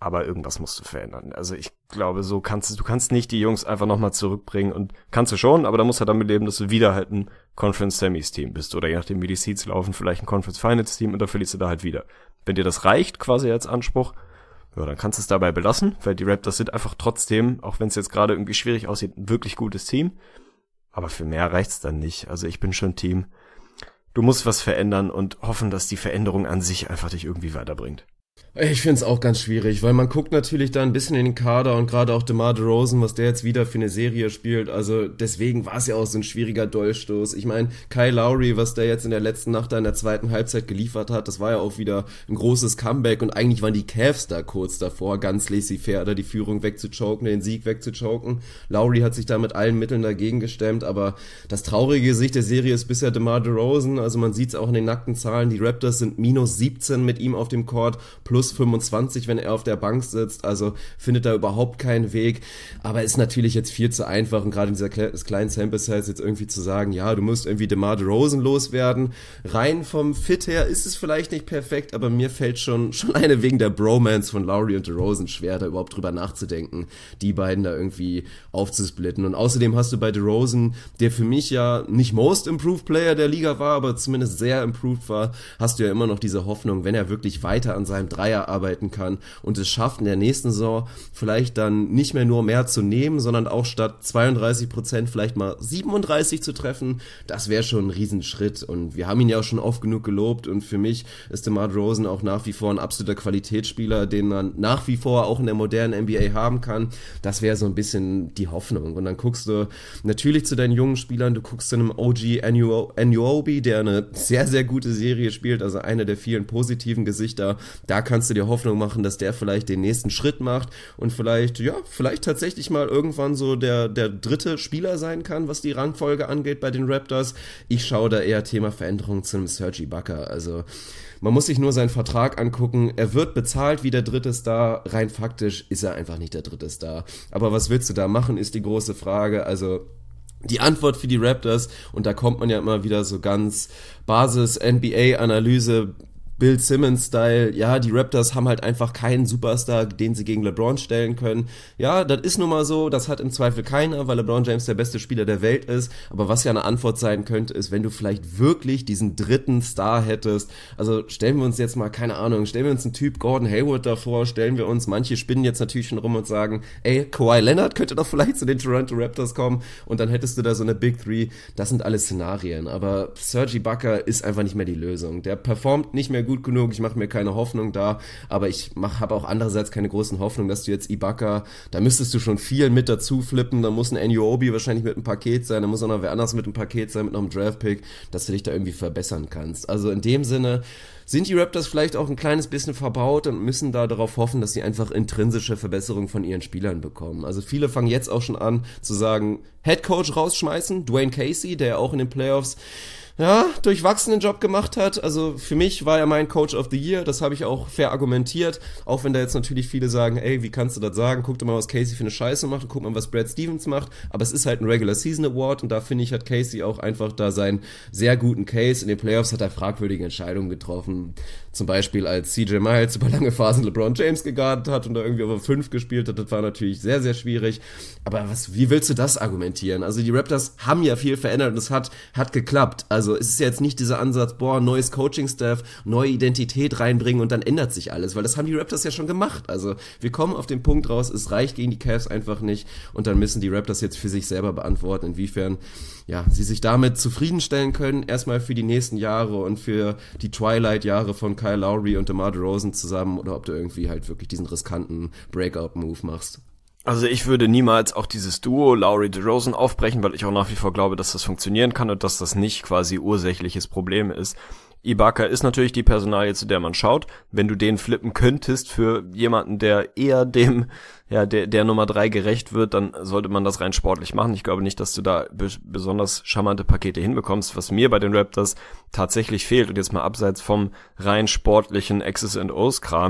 aber irgendwas musst du verändern. Also ich glaube, so kannst du, du kannst nicht die Jungs einfach nochmal zurückbringen und kannst du schon, aber da musst du damit leben, dass du wieder halt ein Conference Semis Team bist oder je nachdem wie die Seeds laufen, vielleicht ein Conference Finals Team und dann verlierst du da halt wieder. Wenn dir das reicht quasi als Anspruch, ja, dann kannst du es dabei belassen, weil die Raptors sind einfach trotzdem, auch wenn es jetzt gerade irgendwie schwierig aussieht, ein wirklich gutes Team. Aber für mehr reicht's dann nicht. Also ich bin schon Team. Du musst was verändern und hoffen, dass die Veränderung an sich einfach dich irgendwie weiterbringt. Ich finde es auch ganz schwierig, weil man guckt natürlich da ein bisschen in den Kader und gerade auch DeMar DeRozan, was der jetzt wieder für eine Serie spielt, also deswegen war es ja auch so ein schwieriger Dolchstoß. Ich meine, Kyle Lowry, was der jetzt in der letzten Nacht da in der zweiten Halbzeit geliefert hat, das war ja auch wieder ein großes Comeback und eigentlich waren die Cavs da kurz davor, ganz laissez-faire da die Führung wegzuchoken, den Sieg wegzuchoken. Lowry hat sich da mit allen Mitteln dagegen gestemmt, aber das traurige Gesicht der Serie ist bisher DeMar DeRozan, also man sieht es auch in den nackten Zahlen, die Raptors sind minus siebzehn mit ihm auf dem Court, plus fünfundzwanzig, wenn er auf der Bank sitzt, also findet da überhaupt keinen Weg, aber ist natürlich jetzt viel zu einfach und gerade in dieser kleinen Sample Size jetzt irgendwie zu sagen, ja, du musst irgendwie DeMar DeRozan loswerden, rein vom Fit her ist es vielleicht nicht perfekt, aber mir fällt schon schon eine wegen der Bromance von Lowry und DeRozan schwer, da überhaupt drüber nachzudenken, die beiden da irgendwie aufzusplitten und außerdem hast du bei DeRozan, der für mich ja nicht Most Improved Player der Liga war, aber zumindest sehr improved war, hast du ja immer noch diese Hoffnung, wenn er wirklich weiter an seinem Dreier arbeiten kann und es schafft in der nächsten Saison vielleicht dann nicht mehr nur mehr zu nehmen, sondern auch statt zweiunddreißig Prozent vielleicht mal siebenunddreißig zu treffen, das wäre schon ein Riesenschritt und wir haben ihn ja auch schon oft genug gelobt und für mich ist DeMar DeRozan auch nach wie vor ein absoluter Qualitätsspieler, den man nach wie vor auch in der modernen N B A haben kann. Das wäre so ein bisschen die Hoffnung und dann guckst du natürlich zu deinen jungen Spielern, du guckst zu einem O G Anunoby, der eine sehr, sehr gute Serie spielt, also eine der vielen positiven Gesichter, da kannst du dir Hoffnung machen, dass der vielleicht den nächsten Schritt macht und vielleicht, ja, vielleicht tatsächlich mal irgendwann so der, der dritte Spieler sein kann, was die Rangfolge angeht bei den Raptors. Ich schaue da eher Thema Veränderung zu einem Serge Ibaka, also man muss sich nur seinen Vertrag angucken, er wird bezahlt wie der dritte Star, rein faktisch ist er einfach nicht der dritte Star, aber was willst du da machen, ist die große Frage, also die Antwort für die Raptors, und da kommt man ja immer wieder so ganz Basis-N B A-Analyse, Bill Simmons-Style, ja, die Raptors haben halt einfach keinen Superstar, den sie gegen LeBron stellen können. Ja, das ist nun mal so, das hat im Zweifel keiner, weil LeBron James der beste Spieler der Welt ist, aber was ja eine Antwort sein könnte, ist, wenn du vielleicht wirklich diesen dritten Star hättest, also stellen wir uns jetzt mal, keine Ahnung, stellen wir uns einen Typ Gordon Hayward davor, stellen wir uns, manche spinnen jetzt natürlich schon rum und sagen, ey, Kawhi Leonard könnte doch vielleicht zu den Toronto Raptors kommen und dann hättest du da so eine Big Three, das sind alles Szenarien, aber Serge Ibaka ist einfach nicht mehr die Lösung, der performt nicht mehr gut genug, ich mache mir keine Hoffnung da, aber ich habe auch andererseits keine großen Hoffnung, dass du jetzt Ibaka, da müsstest du schon viel mit dazu flippen, da muss ein Anunoby wahrscheinlich mit einem Paket sein, da muss auch noch wer anders mit einem Paket sein, mit noch einem Draftpick, dass du dich da irgendwie verbessern kannst. Also in dem Sinne sind die Raptors vielleicht auch ein kleines bisschen verbaut und müssen da darauf hoffen, dass sie einfach intrinsische Verbesserungen von ihren Spielern bekommen. Also viele fangen jetzt auch schon an zu sagen, Headcoach rausschmeißen, Dwayne Casey, der ja auch in den Playoffs ja, durchwachsenen Job gemacht hat. Also für mich war er mein Coach of the Year, das habe ich auch fair argumentiert, auch wenn da jetzt natürlich viele sagen, ey, wie kannst du das sagen, guck dir mal, was Casey für eine Scheiße macht und guck mal, was Brad Stevens macht, aber es ist halt ein Regular Season Award und da finde ich, hat Casey auch einfach da seinen sehr guten Case. In den Playoffs hat er fragwürdige Entscheidungen getroffen, zum Beispiel als C J Miles über lange Phasen LeBron James geguardet hat und da irgendwie over fünf gespielt hat, das war natürlich sehr, sehr schwierig, aber was, wie willst du das argumentieren? Also die Raptors haben ja viel verändert und es hat, hat geklappt, also Also es ist jetzt nicht dieser Ansatz, boah, neues Coaching-Staff, neue Identität reinbringen und dann ändert sich alles, weil das haben die Raptors ja schon gemacht. Also wir kommen auf den Punkt raus, es reicht gegen die Cavs einfach nicht und dann müssen die Raptors jetzt für sich selber beantworten, inwiefern ja sie sich damit zufriedenstellen können, erstmal für die nächsten Jahre und für die Twilight-Jahre von Kyle Lowry und DeMar DeRozan zusammen oder ob du irgendwie halt wirklich diesen riskanten Breakout-Move machst. Also ich würde niemals auch dieses Duo Lowry-DeRozan aufbrechen, weil ich auch nach wie vor glaube, dass das funktionieren kann und dass das nicht quasi ursächliches Problem ist. Ibaka ist natürlich die Personalie, zu der man schaut. Wenn du den flippen könntest für jemanden, der eher dem, ja, der, der Nummer drei gerecht wird, dann sollte man das rein sportlich machen. Ich glaube nicht, dass du da be- besonders charmante Pakete hinbekommst, was mir bei den Raptors tatsächlich fehlt. Und jetzt mal abseits vom rein sportlichen X's and O's Kram,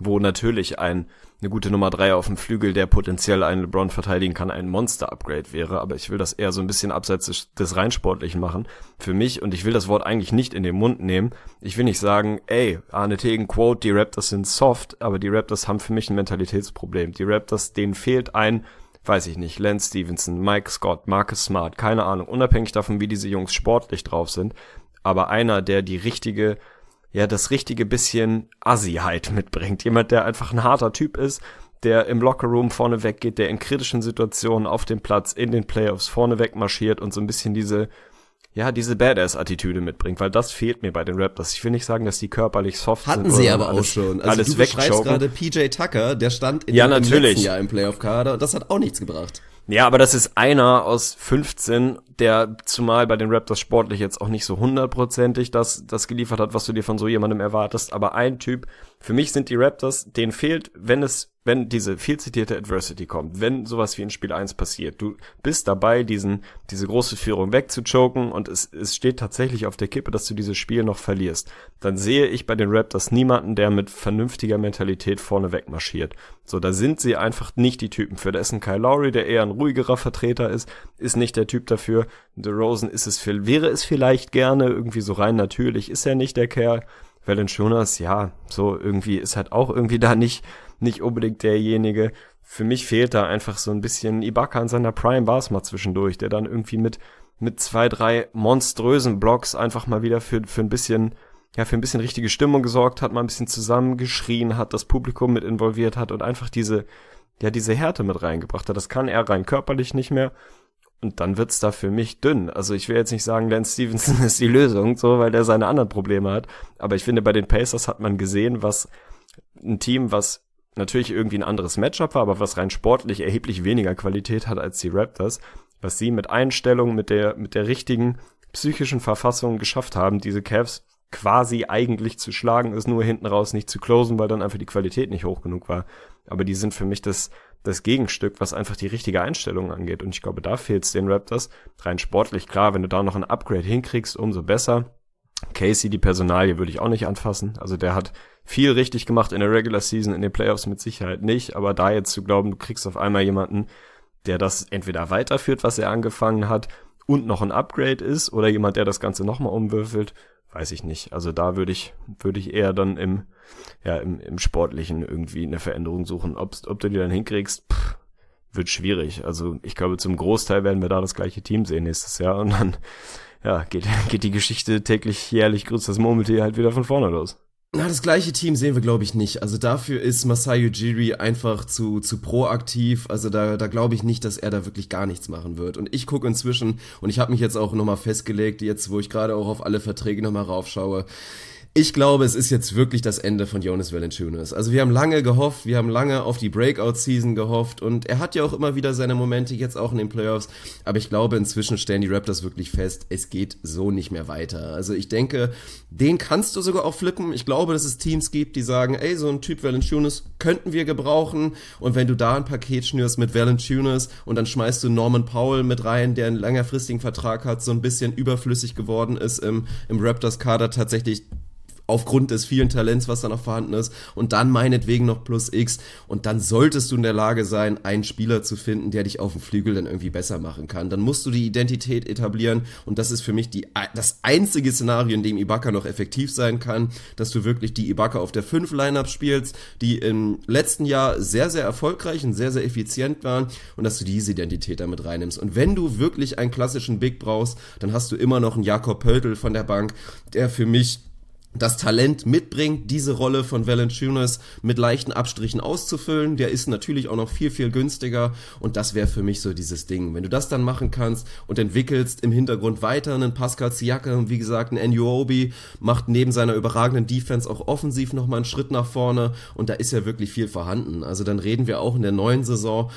wo natürlich ein eine gute Nummer drei auf dem Flügel, der potenziell einen LeBron verteidigen kann, ein Monster-Upgrade wäre, aber ich will das eher so ein bisschen abseits des, des rein Sportlichen machen. Für mich, und ich will das Wort eigentlich nicht in den Mund nehmen, ich will nicht sagen, ey, Arne Tegen, Quote, die Raptors sind soft, aber die Raptors haben für mich ein Mentalitätsproblem. Die Raptors, denen fehlt ein, weiß ich nicht, Lance Stevenson, Mike Scott, Marcus Smart, keine Ahnung, unabhängig davon, wie diese Jungs sportlich drauf sind, aber einer, der die richtige ja, das richtige bisschen Assi-Heit mitbringt. Jemand, der einfach ein harter Typ ist, der im Lockerroom vorne weggeht, der in kritischen Situationen auf dem Platz, in den Playoffs vorne weg marschiert und so ein bisschen diese, ja, diese Badass-Attitüde mitbringt, weil das fehlt mir bei den Raptors. Ich will nicht sagen, dass die körperlich soft Hatten sind. Hatten sie aber alles, auch schon. Also alles du beschreibst gerade P J Tucker, der stand in ja, dem, im natürlich. letzten Jahr im Playoff-Kader und das hat auch nichts gebracht. Ja, aber das ist einer aus fünfzehn, der zumal bei den Raptors sportlich jetzt auch nicht so hundertprozentig das, das geliefert hat, was du dir von so jemandem erwartest, aber ein Typ, für mich sind die Raptors, denen fehlt, wenn es, wenn diese viel zitierte Adversity kommt, wenn sowas wie in Spiel eins passiert, du bist dabei, diesen, diese große Führung wegzuchoken und es, es steht tatsächlich auf der Kippe, dass du dieses Spiel noch verlierst, dann sehe ich bei den Raptors niemanden, der mit vernünftiger Mentalität vorne wegmarschiert. So, da sind sie einfach nicht die Typen für. Da ist ein Kyle Lowry, der eher ein ruhigerer Vertreter ist, ist nicht der Typ dafür. DeRozan ist es viel, wäre es vielleicht gerne, irgendwie so rein natürlich, ist er nicht der Kerl. Valanciunas, ja, so irgendwie ist halt auch irgendwie da nicht, nicht unbedingt derjenige. Für mich fehlt da einfach so ein bisschen Ibaka in seiner Prime war es mal zwischendurch, der dann irgendwie mit, mit zwei, drei monströsen Blocks einfach mal wieder für, für ein bisschen, ja, für ein bisschen richtige Stimmung gesorgt hat, mal ein bisschen zusammengeschrien hat, das Publikum mit involviert hat und einfach diese, ja, diese Härte mit reingebracht hat. Das kann er rein körperlich nicht mehr. Und dann wird's da für mich dünn. Also ich will jetzt nicht sagen, Lance Stevenson ist die Lösung, so, weil der seine anderen Probleme hat. Aber ich finde, bei den Pacers hat man gesehen, was ein Team, was natürlich irgendwie ein anderes Matchup war, aber was rein sportlich erheblich weniger Qualität hat als die Raptors, was sie mit Einstellung, mit der, mit der richtigen psychischen Verfassung geschafft haben, diese Cavs quasi eigentlich zu schlagen, ist nur hinten raus nicht zu closen, weil dann einfach die Qualität nicht hoch genug war. Aber die sind für mich das, das Gegenstück, was einfach die richtige Einstellung angeht. Und ich glaube, da fehlt es den Raptors. Rein sportlich, klar, wenn du da noch ein Upgrade hinkriegst, umso besser. Casey, die Personalie, würde ich auch nicht anfassen. Also der hat viel richtig gemacht in der Regular Season, in den Playoffs mit Sicherheit nicht. Aber da jetzt zu glauben, du kriegst auf einmal jemanden, der das entweder weiterführt, was er angefangen hat, und noch ein Upgrade ist, oder jemand, der das Ganze nochmal umwürfelt, weiß ich nicht. Also da würde ich, würde ich eher dann im, ja, im, im Sportlichen irgendwie eine Veränderung suchen. Ob, ob du die dann hinkriegst, pff, wird schwierig. Also ich glaube, zum Großteil werden wir da das gleiche Team sehen nächstes Jahr und dann, ja, geht, geht die Geschichte täglich, jährlich grüßt das Murmeltier halt wieder von vorne los. Na, das gleiche Team sehen wir, glaube ich, nicht. Also dafür ist Masai Ujiri einfach zu zu proaktiv. Also da da glaube ich nicht, dass er da wirklich gar nichts machen wird. Und ich gucke inzwischen, und ich habe mich jetzt auch nochmal festgelegt, jetzt wo ich gerade auch auf alle Verträge nochmal raufschaue, ich glaube, es ist jetzt wirklich das Ende von Jonas Valanciunas. Also wir haben lange gehofft, wir haben lange auf die Breakout-Season gehofft und er hat ja auch immer wieder seine Momente, jetzt auch in den Playoffs, aber ich glaube, inzwischen stellen die Raptors wirklich fest, es geht so nicht mehr weiter. Also ich denke, den kannst du sogar auch flippen. Ich glaube, dass es Teams gibt, die sagen, ey, so ein Typ Valanciunas könnten wir gebrauchen, und wenn du da ein Paket schnürst mit Valanciunas und dann schmeißt du Norman Powell mit rein, der einen längerfristigen Vertrag hat, so ein bisschen überflüssig geworden ist im, im Raptors-Kader tatsächlich, aufgrund des vielen Talents, was da noch vorhanden ist, und dann meinetwegen noch plus X, und dann solltest du in der Lage sein, einen Spieler zu finden, der dich auf dem Flügel dann irgendwie besser machen kann. Dann musst du die Identität etablieren, und das ist für mich die, das einzige Szenario, in dem Ibaka noch effektiv sein kann, dass du wirklich die Ibaka auf der fünf Lineup spielst, die im letzten Jahr sehr, sehr erfolgreich und sehr, sehr effizient waren, und dass du diese Identität damit reinnimmst. Und wenn du wirklich einen klassischen Big brauchst, dann hast du immer noch einen Jakob Poeltl von der Bank, der für mich das Talent mitbringt, diese Rolle von Valanciunas mit leichten Abstrichen auszufüllen. Der ist natürlich auch noch viel, viel günstiger, und das wäre für mich so dieses Ding. Wenn du das dann machen kannst und entwickelst im Hintergrund weiter einen Pascal Siakam, wie gesagt, ein Anunoby, macht neben seiner überragenden Defense auch offensiv nochmal einen Schritt nach vorne, und da ist ja wirklich viel vorhanden. Also dann reden wir auch in der neuen Saison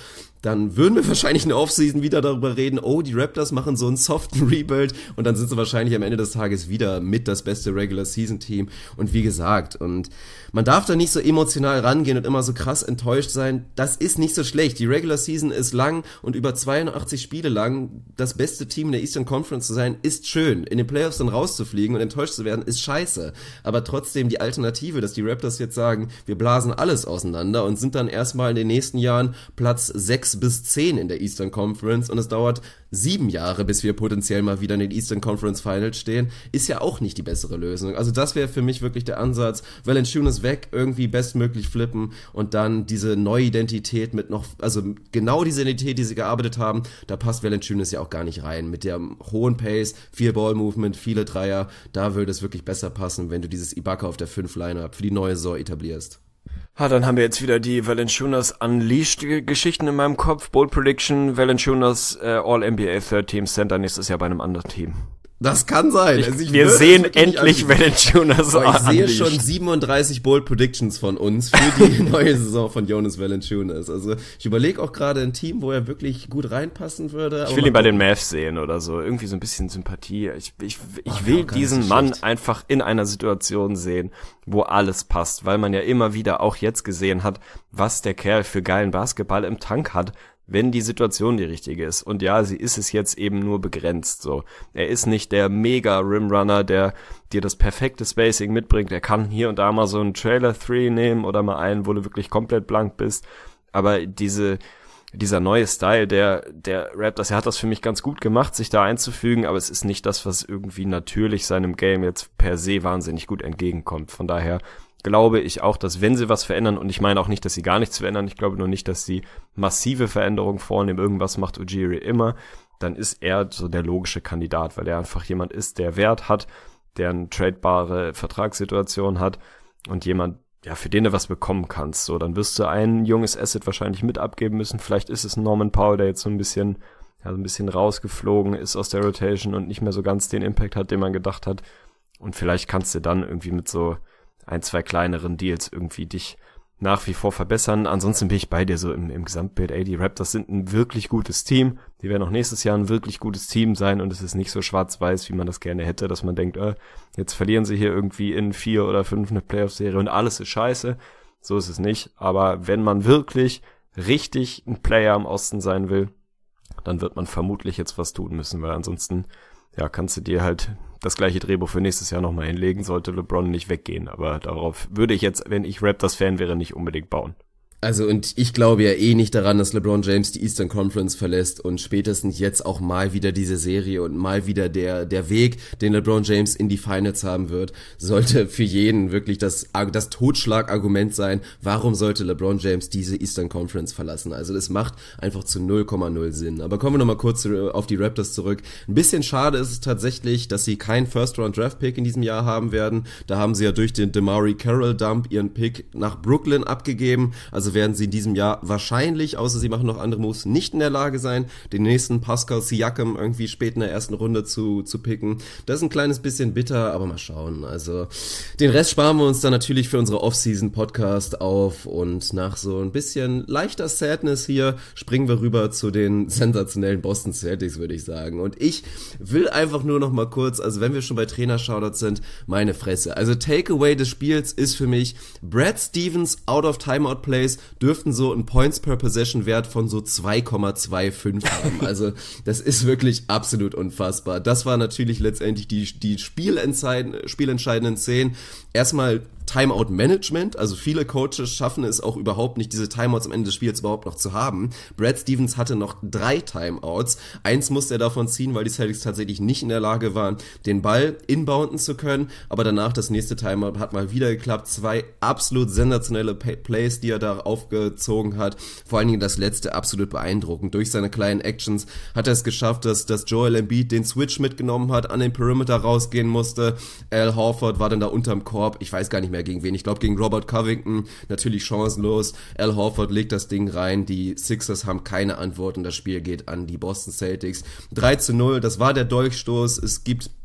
dann würden wir wahrscheinlich in der Offseason wieder darüber reden, oh, die Raptors machen so einen soften Rebuild und dann sind sie wahrscheinlich am Ende des Tages wieder mit das beste Regular-Season-Team. Und wie gesagt, und man darf da nicht so emotional rangehen und immer so krass enttäuscht sein. Das ist nicht so schlecht. Die Regular Season ist lang und über zweiundachtzig Spiele lang das beste Team in der Eastern Conference zu sein, ist schön. In den Playoffs dann rauszufliegen und enttäuscht zu werden, ist scheiße. Aber trotzdem die Alternative, dass die Raptors jetzt sagen, wir blasen alles auseinander und sind dann erstmal in den nächsten Jahren Platz sechs bis zehn in der Eastern Conference und es dauert sieben Jahre, bis wir potenziell mal wieder in den Eastern Conference Finals stehen, ist ja auch nicht die bessere Lösung. Also das wäre für mich wirklich der Ansatz. Valanciunas weg, irgendwie bestmöglich flippen und dann diese neue Identität mit noch, also genau diese Identität, die sie gearbeitet haben, da passt Valanciunas ja auch gar nicht rein. Mit der hohen Pace, viel Ball-Movement, viele Dreier, da würde es wirklich besser passen, wenn du dieses Ibaka auf der fünf Line-Up für die neue Saison etablierst. Ah, dann haben wir jetzt wieder die Valanciunas Unleashed-Geschichten in meinem Kopf. Bold Prediction, Valanciunas äh, All-N B A Third Team Center nächstes Jahr bei einem anderen Team. Das kann sein. Ich, also ich wir sehen endlich Valanciunas. Ich sehe schon siebenunddreißig Bold Predictions von uns für die neue Saison von Jonas Valanciunas. Also ich überlege auch gerade ein Team, wo er wirklich gut reinpassen würde. Ich will ihn bei den Mavs sehen oder so. Irgendwie so ein bisschen Sympathie. Ich, ich, ich Ach, will ja, diesen so Mann einfach in einer Situation sehen, wo alles passt. Weil man ja immer wieder auch jetzt gesehen hat, was der Kerl für geilen Basketball im Tank hat, wenn die Situation die richtige ist. Und ja, sie ist es jetzt eben nur begrenzt, so. Er ist nicht der mega Rimrunner, der dir das perfekte Spacing mitbringt. Er kann hier und da mal so einen Trailer drei nehmen oder mal einen, wo du wirklich komplett blank bist. Aber diese, dieser neue Style der, der Raptors, er hat das für mich ganz gut gemacht, sich da einzufügen, aber es ist nicht das, was irgendwie natürlich seinem Game jetzt per se wahnsinnig gut entgegenkommt. Von daher glaube ich auch, dass wenn sie was verändern, und ich meine auch nicht, dass sie gar nichts verändern, ich glaube nur nicht, dass sie massive Veränderungen vornehmen, irgendwas macht Ujiri immer, dann ist er so der logische Kandidat, weil er einfach jemand ist, der Wert hat, der eine tradebare Vertragssituation hat und jemand, ja, für den du was bekommen kannst. So, dann wirst du ein junges Asset wahrscheinlich mit abgeben müssen. Vielleicht ist es Norman Powell, der jetzt so ein bisschen, ja, so ein bisschen rausgeflogen ist aus der Rotation und nicht mehr so ganz den Impact hat, den man gedacht hat. Und vielleicht kannst du dann irgendwie mit so ein, zwei kleineren Deals irgendwie dich nach wie vor verbessern. Ansonsten bin ich bei dir so im, im Gesamtbild. Ey, die Raptors sind ein wirklich gutes Team. Die werden auch nächstes Jahr ein wirklich gutes Team sein und es ist nicht so schwarz-weiß, wie man das gerne hätte, dass man denkt, äh, jetzt verlieren sie hier irgendwie in vier oder fünf eine Playoff-Serie und alles ist scheiße. So ist es nicht. Aber wenn man wirklich richtig ein Player im Osten sein will, dann wird man vermutlich jetzt was tun müssen, weil ansonsten, ja, kannst du dir halt das gleiche Drehbuch für nächstes Jahr nochmal hinlegen, sollte LeBron nicht weggehen. Aber darauf würde ich jetzt, wenn ich Raptors-Fan wäre, nicht unbedingt bauen. Also und ich glaube ja eh nicht daran, dass LeBron James die Eastern Conference verlässt und spätestens jetzt auch mal wieder diese Serie und mal wieder der der Weg, den LeBron James in die Finals haben wird, sollte für jeden wirklich das das Totschlagargument sein, warum sollte LeBron James diese Eastern Conference verlassen. Also das macht einfach zu null Komma null Sinn. Aber kommen wir nochmal kurz auf die Raptors zurück. Ein bisschen schade ist es tatsächlich, dass sie keinen First-Round-Draft-Pick in diesem Jahr haben werden. Da haben sie ja durch den DeMauri Carroll-Dump ihren Pick nach Brooklyn abgegeben. Also werden sie in diesem Jahr wahrscheinlich, außer sie machen noch andere Moves, nicht in der Lage sein, den nächsten Pascal Siakam irgendwie spät in der ersten Runde zu zu picken. Das ist ein kleines bisschen bitter, aber mal schauen. Also den Rest sparen wir uns dann natürlich für unsere Off-Season-Podcast auf und nach so ein bisschen leichter Sadness hier springen wir rüber zu den sensationellen Boston Celtics, würde ich sagen. Und ich will einfach nur noch mal kurz, also wenn wir schon bei Trainer-Shoutouts sind, meine Fresse. Also Takeaway des Spiels ist für mich Brad Stevens Out-of-Timeout-Plays dürften so einen Points-per-Possession-Wert von so zwei Komma fünfundzwanzig haben. Also das ist wirklich absolut unfassbar. Das war natürlich letztendlich die, die spielentscheidenden, spielentscheidenden Szenen. Erstmal Timeout-Management, also viele Coaches schaffen es auch überhaupt nicht, diese Timeouts am Ende des Spiels überhaupt noch zu haben. Brad Stevens hatte noch drei Timeouts. Eins musste er davon ziehen, weil die Celtics tatsächlich nicht in der Lage waren, den Ball inbounden zu können, aber danach das nächste Timeout hat mal wieder geklappt. Zwei absolut sensationelle Plays, die er da aufgezogen hat. Vor allen Dingen das letzte absolut beeindruckend. Durch seine kleinen Actions hat er es geschafft, dass, dass Joel Embiid den Switch mitgenommen hat, an den Perimeter rausgehen musste. Al Horford war dann da unterm Korb. Ich weiß gar nicht mehr gegen wen. Ich glaube gegen Robert Covington. Natürlich chancenlos. Al Horford legt das Ding rein. Die Sixers haben keine Antwort und das Spiel geht an die Boston Celtics. drei zu null. Das war der Dolchstoß. Es gibt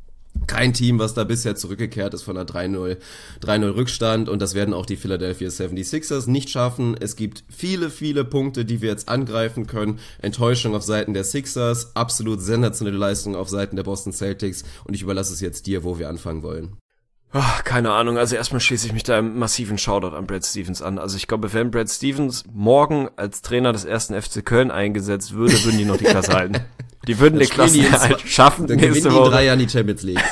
kein Team, was da bisher zurückgekehrt ist von einer drei null Rückstand, und das werden auch die Philadelphia seventy-sixers nicht schaffen. Es gibt viele, viele Punkte, die wir jetzt angreifen können. Enttäuschung auf Seiten der Sixers, absolut sensationelle Leistung auf Seiten der Boston Celtics, und ich überlasse es jetzt dir, wo wir anfangen wollen. Ach, keine Ahnung, also erstmal schließe ich mich da einem massiven Shoutout an Brad Stevens an. Also ich glaube, wenn Brad Stevens morgen als Trainer des ersten F C Köln eingesetzt würde, würden die noch die Klasse halten. Die würden die Klassenerhalt schaffen dann nächste gewinnen Woche. Die drei Jahre die Champions League.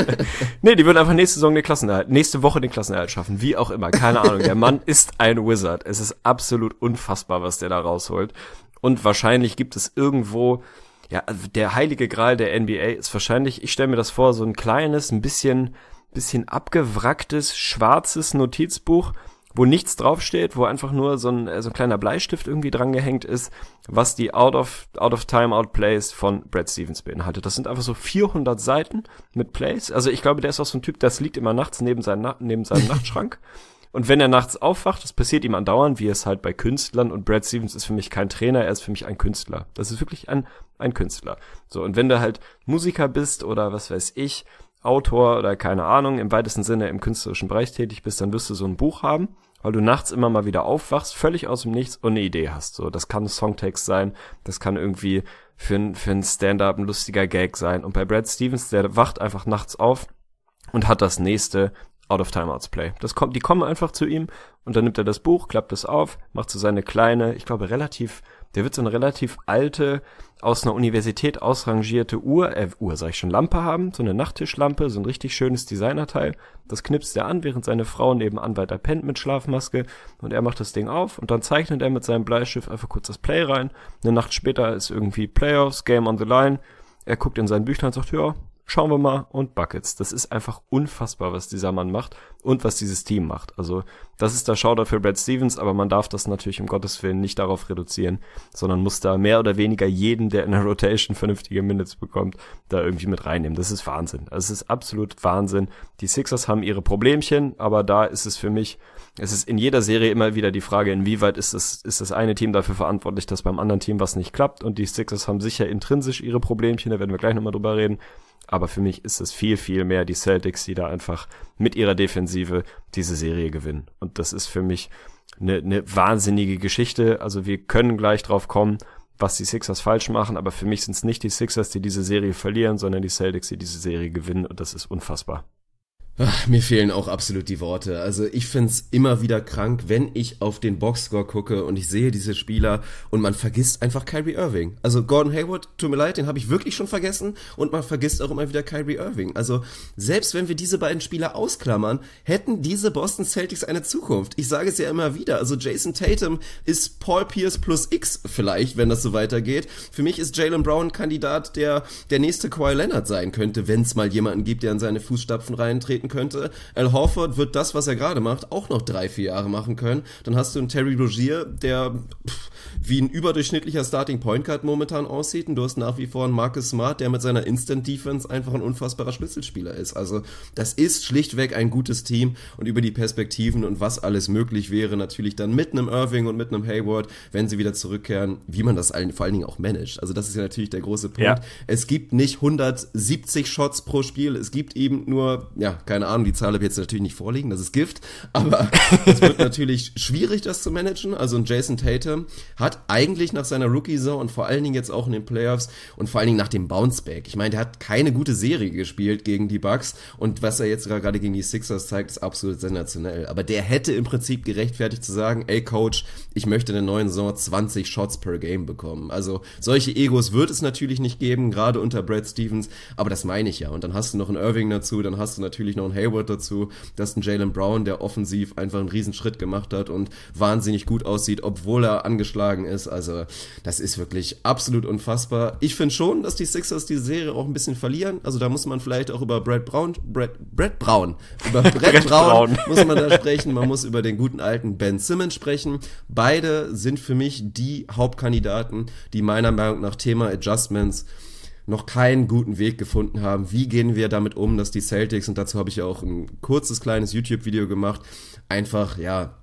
Nee, die würden einfach nächste Saison den Klassenerhalt, nächste Woche den Klassenerhalt schaffen, wie auch immer, keine Ahnung. Der Mann ist ein Wizard. Es ist absolut unfassbar, was der da rausholt. Und wahrscheinlich gibt es irgendwo, ja, der heilige Gral der N B A ist wahrscheinlich, ich stelle mir das vor, so ein kleines, ein bisschen bisschen abgewracktes, schwarzes Notizbuch, wo nichts draufsteht, wo einfach nur so ein, so ein kleiner Bleistift irgendwie dran gehängt ist, was die Out of, Out of Timeout Plays von Brad Stevens beinhaltet. Das sind einfach so vierhundert Seiten mit Plays. Also ich glaube, der ist auch so ein Typ, das liegt immer nachts neben, seinen, neben seinem Nachtschrank. Und wenn er nachts aufwacht, das passiert ihm andauernd, wie es halt bei Künstlern, und Brad Stevens ist für mich kein Trainer, er ist für mich ein Künstler. Das ist wirklich ein, ein Künstler. So, und wenn du halt Musiker bist oder was weiß ich, Autor oder keine Ahnung, im weitesten Sinne im künstlerischen Bereich tätig bist, dann wirst du so ein Buch haben, weil du nachts immer mal wieder aufwachst, völlig aus dem Nichts und eine Idee hast. So, das kann ein Songtext sein, das kann irgendwie für ein, für ein Stand-up ein lustiger Gag sein. Und bei Brad Stevens, der wacht einfach nachts auf und hat das nächste Out-of-Timeouts-Play. Das kommt, die kommen einfach zu ihm, und dann nimmt er das Buch, klappt es auf, macht so seine kleine, ich glaube relativ, der wird so eine relativ alte, aus einer Universität ausrangierte Uhr, äh, Uhr sag ich schon, Lampe haben, so eine Nachttischlampe, so ein richtig schönes Designerteil. Das knipst er an, während seine Frau nebenan weiter pennt mit Schlafmaske, und er macht das Ding auf, und dann zeichnet er mit seinem Bleistift einfach kurz das Play rein. Eine Nacht später ist irgendwie Playoffs, Game on the Line. Er guckt in sein Büchlein und sagt, ja, schauen wir mal, und Buckets. Das ist einfach unfassbar, was dieser Mann macht und was dieses Team macht. Also das ist der Shoutout für Brad Stevens, aber man darf das natürlich um Gottes Willen nicht darauf reduzieren, sondern muss da mehr oder weniger jeden, der in der Rotation vernünftige Minutes bekommt, da irgendwie mit reinnehmen. Das ist Wahnsinn. Also es ist absolut Wahnsinn. Die Sixers haben ihre Problemchen, aber da ist es für mich, es ist in jeder Serie immer wieder die Frage, inwieweit ist das, ist das eine Team dafür verantwortlich, dass beim anderen Team was nicht klappt, und die Sixers haben sicher intrinsisch ihre Problemchen, da werden wir gleich nochmal drüber reden. Aber für mich ist es viel, viel mehr die Celtics, die da einfach mit ihrer Defensive diese Serie gewinnen. Und das ist für mich eine, eine wahnsinnige Geschichte. Also wir können gleich drauf kommen, was die Sixers falsch machen. Aber für mich sind es nicht die Sixers, die diese Serie verlieren, sondern die Celtics, die diese Serie gewinnen. Und das ist unfassbar. Ach, mir fehlen auch absolut die Worte. Also ich find's immer wieder krank, wenn ich auf den Boxscore gucke und ich sehe diese Spieler und man vergisst einfach Kyrie Irving. Also Gordon Hayward, tut mir leid, den habe ich wirklich schon vergessen, und man vergisst auch immer wieder Kyrie Irving. Also selbst wenn wir diese beiden Spieler ausklammern, hätten diese Boston Celtics eine Zukunft. Ich sage es ja immer wieder, also Jason Tatum ist Paul Pierce plus X vielleicht, wenn das so weitergeht. Für mich ist Jaylen Brown ein Kandidat, der der nächste Kawhi Leonard sein könnte, wenn es mal jemanden gibt, der in seine Fußstapfen reintreten könnte. Al Horford wird das, was er gerade macht, auch noch drei, vier Jahre machen können. Dann hast du einen Terry Rozier, der pff, wie ein überdurchschnittlicher Starting Point Guard momentan aussieht, und du hast nach wie vor einen Marcus Smart, der mit seiner Instant Defense einfach ein unfassbarer Schlüsselspieler ist. Also das ist schlichtweg ein gutes Team, und über die Perspektiven und was alles möglich wäre, natürlich dann mit einem Irving und mit einem Hayward, wenn sie wieder zurückkehren, wie man das vor allen Dingen auch managt. Also das ist ja natürlich der große Punkt. Ja. Es gibt nicht hundertsiebzig Shots pro Spiel, es gibt eben nur, ja, keine Ahnung, die Zahl habe ich jetzt natürlich nicht vorliegen, das ist Gift, aber es wird natürlich schwierig, das zu managen. Also ein Jason Tatum hat eigentlich nach seiner Rookie-Saison und vor allen Dingen jetzt auch in den Playoffs und vor allen Dingen nach dem Bounceback, ich meine, der hat keine gute Serie gespielt gegen die Bucks, und was er jetzt gerade gegen die Sixers zeigt, ist absolut sensationell. Aber der hätte im Prinzip gerechtfertigt zu sagen, ey Coach, ich möchte in der neuen Saison zwanzig Shots per Game bekommen. Also solche Egos wird es natürlich nicht geben, gerade unter Brad Stevens, aber das meine ich ja. Und dann hast du noch einen Irving dazu, dann hast du natürlich noch einen Hayward dazu, das ist ein Jaylen Brown, der offensiv einfach einen Riesenschritt gemacht hat und wahnsinnig gut aussieht, obwohl er angeschlagen ist. Also das ist wirklich absolut unfassbar. Ich finde schon, dass die Sixers die Serie auch ein bisschen verlieren. Also da muss man vielleicht auch über Brad Brown, Brad, Brad Brown, über Brad, Brad Brown, Brown muss man da sprechen. Man muss über den guten alten Ben Simmons sprechen. Beide sind für mich die Hauptkandidaten, die meiner Meinung nach Thema Adjustments noch keinen guten Weg gefunden haben. Wie gehen wir damit um, dass die Celtics, und dazu habe ich ja auch ein kurzes, kleines YouTube-Video gemacht, einfach, ja,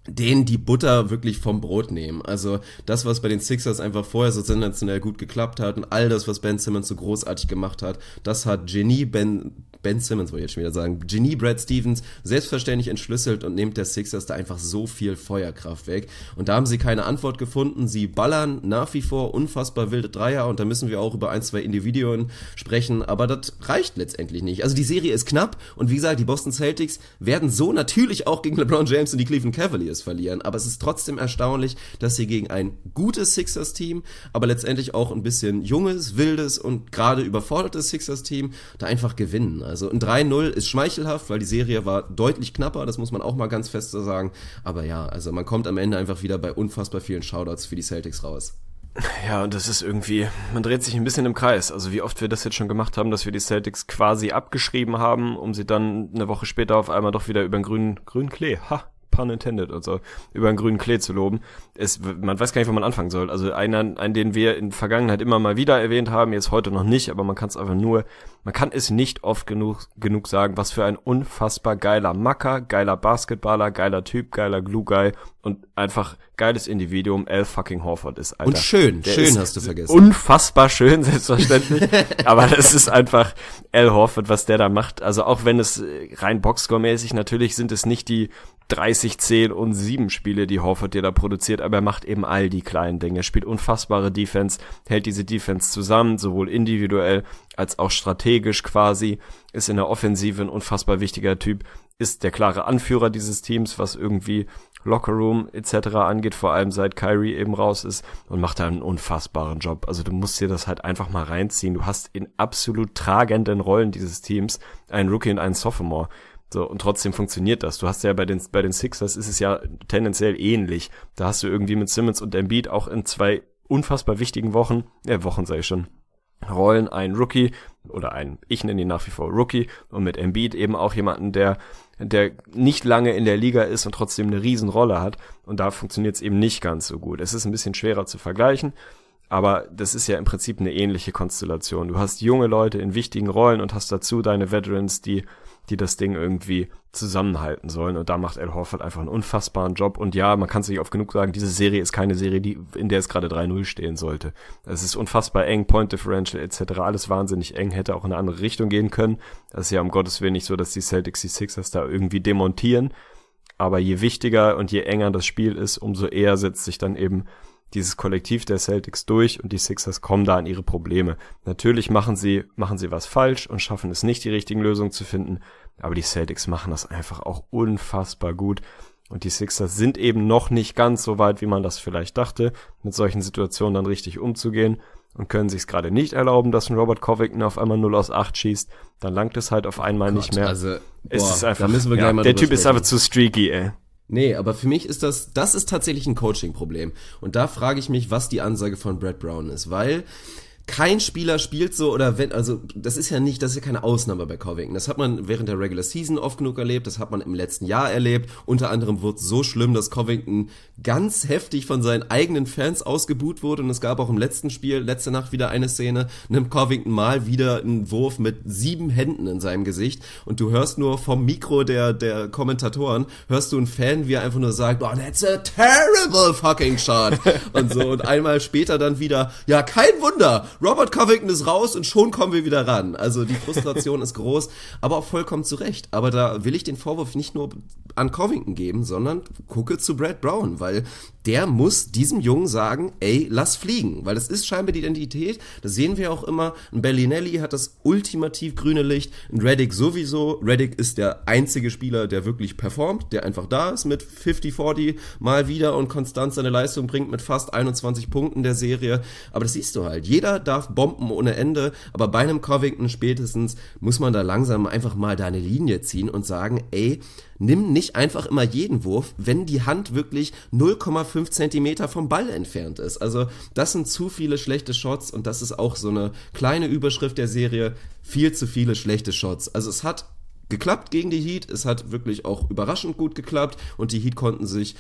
denen die Butter wirklich vom Brot nehmen. Also das, was bei den Sixers einfach vorher so sensationell gut geklappt hat und all das, was Ben Simmons so großartig gemacht hat, das hat Genie Ben Ben Simmons, wollte ich jetzt schon wieder sagen, Genie Brad Stevens selbstverständlich entschlüsselt und nimmt der Sixers da einfach so viel Feuerkraft weg. Und da haben sie keine Antwort gefunden. Sie ballern nach wie vor unfassbar wilde Dreier und da müssen wir auch über ein, zwei Individuen sprechen, aber das reicht letztendlich nicht. Also die Serie ist knapp und wie gesagt, die Boston Celtics werden so natürlich auch gegen LeBron James und die Cleveland Cavaliers verlieren, aber es ist trotzdem erstaunlich, dass sie gegen ein gutes Sixers-Team, aber letztendlich auch ein bisschen junges, wildes und gerade überfordertes Sixers-Team da einfach gewinnen. Also ein drei null ist schmeichelhaft, weil die Serie war deutlich knapper, das muss man auch mal ganz fest so sagen. Aber ja, also man kommt am Ende einfach wieder bei unfassbar vielen Shoutouts für die Celtics raus. Ja, und das ist irgendwie, man dreht sich ein bisschen im Kreis. Also wie oft wir das jetzt schon gemacht haben, dass wir die Celtics quasi abgeschrieben haben, um sie dann eine Woche später auf einmal doch wieder über den grünen, grünen Klee, ha, pun intended, also über den grünen Klee zu loben. Es, man weiß gar nicht, wo man anfangen soll. Also einer, einen, den wir in der Vergangenheit immer mal wieder erwähnt haben, jetzt heute noch nicht, aber man kann es einfach nur, man kann es nicht oft genug, genug sagen, was für ein unfassbar geiler Macker, geiler Basketballer, geiler Typ, geiler Glue-Guy und einfach geiles Individuum Al fucking Horford ist, Alter. Und schön, Der schön hast du vergessen. Unfassbar schön, selbstverständlich. Aber das ist einfach Al Horford, was der da macht. Also auch wenn es rein Boxscore-mäßig, natürlich sind es nicht die dreißig, zehn und sieben Spiele, die Horford dir da produziert, aber er macht eben all die kleinen Dinge. Er spielt unfassbare Defense, hält diese Defense zusammen, sowohl individuell als auch strategisch quasi, ist in der Offensive ein unfassbar wichtiger Typ, ist der klare Anführer dieses Teams, was irgendwie Lockerroom et cetera angeht, vor allem seit Kyrie eben raus ist, und macht da einen unfassbaren Job. Also du musst dir das halt einfach mal reinziehen. Du hast in absolut tragenden Rollen dieses Teams einen Rookie und einen Sophomore. So, und trotzdem funktioniert das. Du hast ja bei den, bei den Sixers ist es ja tendenziell ähnlich. Da hast du irgendwie mit Simmons und Embiid auch in zwei unfassbar wichtigen Wochen, ja, Wochen sag ich schon, Rollen einen Rookie oder einen, ich nenne ihn nach wie vor Rookie, und mit Embiid eben auch jemanden, der der nicht lange in der Liga ist und trotzdem eine Riesenrolle hat, und da funktioniert es eben nicht ganz so gut. Es ist ein bisschen schwerer zu vergleichen, aber das ist ja im Prinzip eine ähnliche Konstellation. Du hast junge Leute in wichtigen Rollen und hast dazu deine Veterans, die die das Ding irgendwie zusammenhalten sollen, und da macht Al Horford einfach einen unfassbaren Job. Und ja, man kann es nicht oft genug sagen, diese Serie ist keine Serie, die in der es gerade drei null stehen sollte. Es ist unfassbar eng, Point Differential et cetera, alles wahnsinnig eng, hätte auch in eine andere Richtung gehen können. Das ist ja um Gottes Willen nicht so, dass die Celtics die Sixers da irgendwie demontieren, aber je wichtiger und je enger das Spiel ist, umso eher setzt sich dann eben dieses Kollektiv der Celtics durch, und die Sixers kommen da an ihre Probleme. Natürlich machen sie, machen sie was falsch und schaffen es nicht, die richtigen Lösungen zu finden, aber die Celtics machen das einfach auch unfassbar gut, und die Sixers sind eben noch nicht ganz so weit, wie man das vielleicht dachte, mit solchen Situationen dann richtig umzugehen, und können sich es gerade nicht erlauben, dass ein Robert Covington auf einmal null aus acht schießt, dann langt es halt auf einmal Gott, nicht mehr. Also, es boah, ist einfach, da müssen wir ja, gleich mal der drüber Typ sprechen. ist einfach zu streaky, ey. Nee, aber für mich ist das, das ist tatsächlich ein Coaching-Problem. Und da frage ich mich, was die Ansage von Brett Brown ist, weil kein Spieler spielt so, oder wenn, also das ist ja nicht, das ist ja keine Ausnahme bei Covington. Das hat man während der Regular Season oft genug erlebt, das hat man im letzten Jahr erlebt. Unter anderem wurde es so schlimm, dass Covington ganz heftig von seinen eigenen Fans ausgebuht wurde, und es gab auch im letzten Spiel, letzte Nacht wieder eine Szene, nimmt Covington mal wieder einen Wurf mit sieben Händen in seinem Gesicht, und du hörst nur vom Mikro der, der Kommentatoren, hörst du einen Fan, wie er einfach nur sagt, oh, that's a terrible fucking shot, und so, und einmal später dann wieder, ja, kein Wunder, Robert Covington ist raus und schon kommen wir wieder ran. Also die Frustration ist groß, aber auch vollkommen zu Recht. Aber da will ich den Vorwurf nicht nur an Covington geben, sondern gucke zu Brett Brown, weil der muss diesem Jungen sagen, ey, lass fliegen, weil das ist scheinbar die Identität, das sehen wir auch immer. Ein Bellinelli hat das ultimativ grüne Licht, ein Redick sowieso. Redick ist der einzige Spieler, der wirklich performt, der einfach da ist mit fünfzig vierzig mal wieder und konstant seine Leistung bringt mit fast einundzwanzig Punkten der Serie. Aber das siehst du halt, jeder darf bomben ohne Ende, aber bei einem Covington spätestens muss man da langsam einfach mal da eine Linie ziehen und sagen, ey, nimm nicht einfach immer jeden Wurf, wenn die Hand wirklich null Komma fünf Zentimeter vom Ball entfernt ist. Also das sind zu viele schlechte Shots, und das ist auch so eine kleine Überschrift der Serie, viel zu viele schlechte Shots. Also es hat geklappt gegen die Heat, es hat wirklich auch überraschend gut geklappt, und die Heat konnten sich